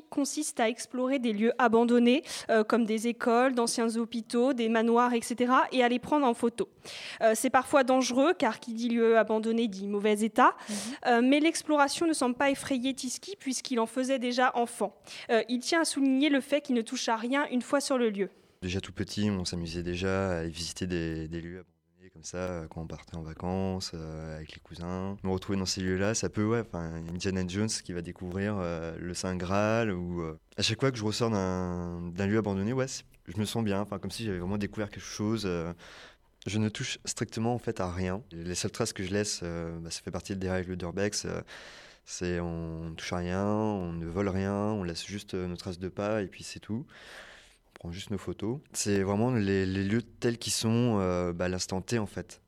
consiste à explorer des lieux abandonnés, euh, comme des écoles, d'anciens hôpitaux, des manoirs, et cetera, et à les prendre en photo. Euh, c'est parfois dangereux, car qui dit lieu abandonné dit mauvais état, mmh. euh, mais l'exploration ne semble pas effrayer Tiski, puisqu'il en faisait déjà enfant. Euh, il tient à souligner le fait qu'il ne touche à rien une fois sur le lieu. Déjà tout petit, on s'amusait déjà à aller visiter des, des lieux abandonnés. Comme ça, quand on partait en vacances euh, avec les cousins, me retrouver dans ces lieux-là, ça peut, ouais, enfin, Indiana Jones qui va découvrir euh, le Saint Graal, ou euh, à chaque fois que je ressors d'un, d'un lieu abandonné, ouais, je me sens bien, enfin, comme si j'avais vraiment découvert quelque chose. Euh, je ne touche strictement en fait à rien. Les seules traces que je laisse, euh, bah, ça fait partie des règles d'Urbex. Euh, c'est on ne touche à rien, on ne vole rien, on laisse juste nos traces de pas et puis c'est tout. On prend juste nos photos. C'est vraiment les, les lieux tels qu'ils sont euh, bah, à l'instant T en fait.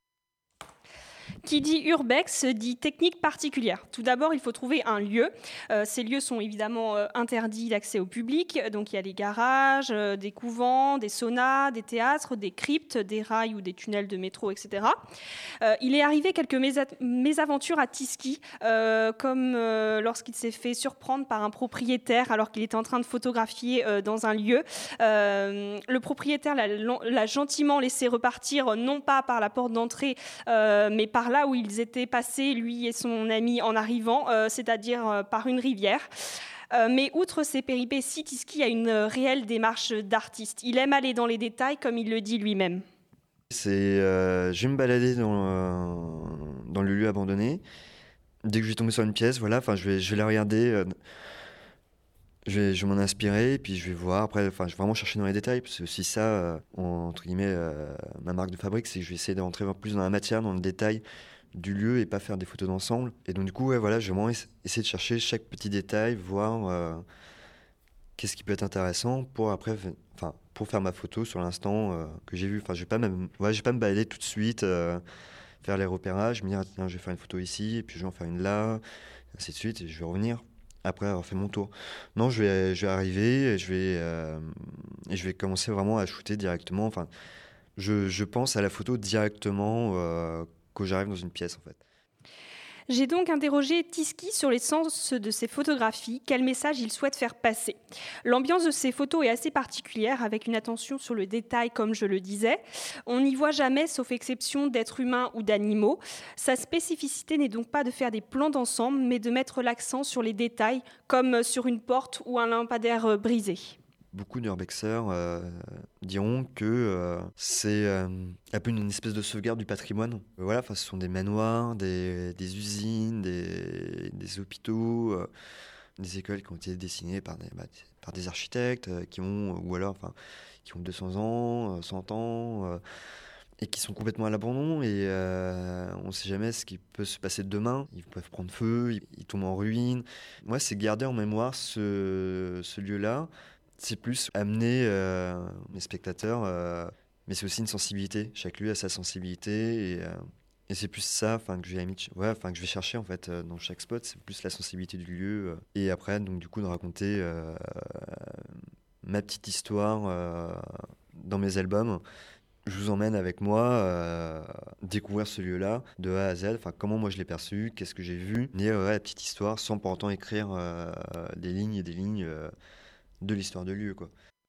Qui dit urbex dit technique particulière. Tout d'abord, il faut trouver un lieu. Euh, ces lieux sont évidemment euh, interdits d'accès au public. Donc il y a des garages, euh, des couvents, des saunas, des théâtres, des cryptes, des rails ou des tunnels de métro, et cetera. Euh, il est arrivé quelques mésa- mésaventures à Tiski, euh, comme euh, lorsqu'il s'est fait surprendre par un propriétaire alors qu'il était en train de photographier euh, dans un lieu. Euh, le propriétaire l'a, l'a gentiment laissé repartir, non pas par la porte d'entrée, euh, mais par là où ils étaient passés, lui et son ami, en arrivant, euh, c'est-à-dire euh, par une rivière. Euh, mais outre ces péripéties, Tiski a une réelle démarche d'artiste. Il aime aller dans les détails, comme il le dit lui-même. C'est, euh, je vais me balader dans, euh, dans le lieu abandonné. Dès que je vais tomber sur une pièce, voilà, enfin, je vais, je vais la regarder. Euh, je vais, je vais m'en inspirer, puis je vais voir. Après, enfin, je vais vraiment chercher dans les détails, parce que c'est aussi ça, euh, entre guillemets, euh, ma marque de fabrique, c'est que je vais essayer de rentrer plus dans la matière, dans le détail du lieu et pas faire des photos d'ensemble. Et donc, du coup, ouais, voilà, je vais vraiment essayer de chercher chaque petit détail, voir euh, qu'est-ce qui peut être intéressant pour après, enfin, pour faire ma photo sur l'instant euh, que j'ai vu. Enfin, je vais pas même, ouais, je vais pas me balader tout de suite, euh, faire les repérages, me dire, tiens, je vais faire une photo ici, et puis je vais en faire une là, ainsi de suite, et je vais revenir après avoir fait mon tour. Non, je vais, je vais arriver et je vais, euh, et je vais commencer vraiment à shooter directement. Enfin, je, je pense à la photo directement euh, quand j'arrive dans une pièce, en fait. J'ai donc interrogé Tiski sur les sens de ses photographies, quel message il souhaite faire passer. L'ambiance de ses photos est assez particulière, avec une attention sur le détail, comme je le disais. On n'y voit jamais, sauf exception d'êtres humains ou d'animaux. Sa spécificité n'est donc pas de faire des plans d'ensemble, mais de mettre l'accent sur les détails, comme sur une porte ou un lampadaire brisé. Beaucoup d'urbexeurs euh, diront que euh, c'est euh, un peu une espèce de sauvegarde du patrimoine. Voilà, ce sont des manoirs, des, des usines, des, des hôpitaux, euh, des écoles qui ont été dessinées par des, bah, par des architectes euh, qui ont, ou alors, enfin, qui ont deux cents ans, cent ans, euh, et qui sont complètement à l'abandon. Et euh, on ne sait jamais ce qui peut se passer demain. Ils peuvent prendre feu, ils, ils tombent en ruine. Moi, c'est garder en mémoire ce, ce lieu-là. C'est plus amener euh, mes spectateurs, euh, mais c'est aussi une sensibilité. Chaque lieu a sa sensibilité, et, euh, et c'est plus ça, enfin que je vais, ouais, que je vais chercher en fait euh, dans chaque spot. C'est plus la sensibilité du lieu, euh, et après donc du coup de raconter euh, ma petite histoire euh, dans mes albums. Je vous emmène avec moi euh, découvrir ce lieu-là de A à Z, enfin comment moi je l'ai perçu, qu'est-ce que j'ai vu, et euh, ouais, la petite histoire sans pour autant écrire euh, des lignes et des lignes. Euh, de l'histoire de lieu, quoi.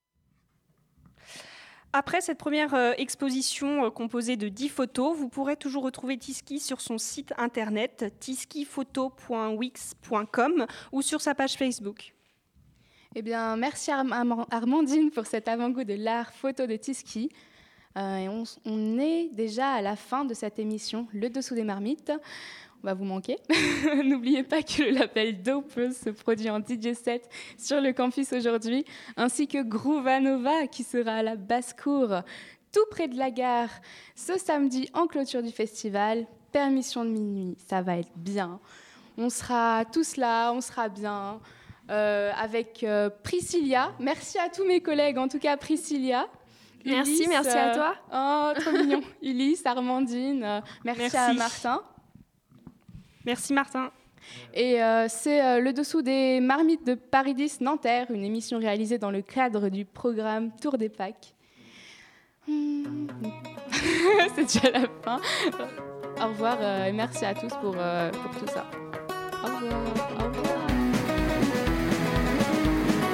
Après cette première euh, exposition euh, composée de dix photos, vous pourrez toujours retrouver Tiski sur son site internet tiskiphoto point wix point com ou sur sa page Facebook. Eh bien, merci Arm- Armandine pour cet avant-goût de l'art photo de Tiski. Euh, et on, on est déjà à la fin de cette émission, Le Dessous des Marmites. On va vous manquer. N'oubliez pas que le label Dopers se produit en D J set sur le campus aujourd'hui, ainsi que Groovanova qui sera à la basse-cour, tout près de la gare, ce samedi en clôture du festival. Permission de minuit, ça va être bien. On sera tous là, on sera bien, euh, avec euh, Priscilla. Merci à tous mes collègues, en tout cas Priscilla. Merci, Ulysse, merci à toi. Euh, oh, trop mignon. Ulysse, Armandine, euh, merci, merci à Martin. Merci Martin. Et euh, c'est euh, le dessous des marmites de Paris dix Nanterre, une émission réalisée dans le cadre du programme Tour des Pâques. Hmm. C'est déjà la fin. Au revoir euh, et merci à tous pour, euh, pour tout ça. Au revoir. Au revoir.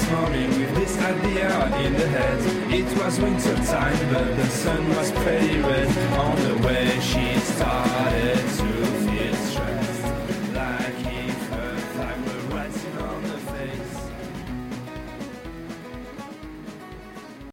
morning with this idea in the head. It was winter time, but the sun was pretty red. On the way she started to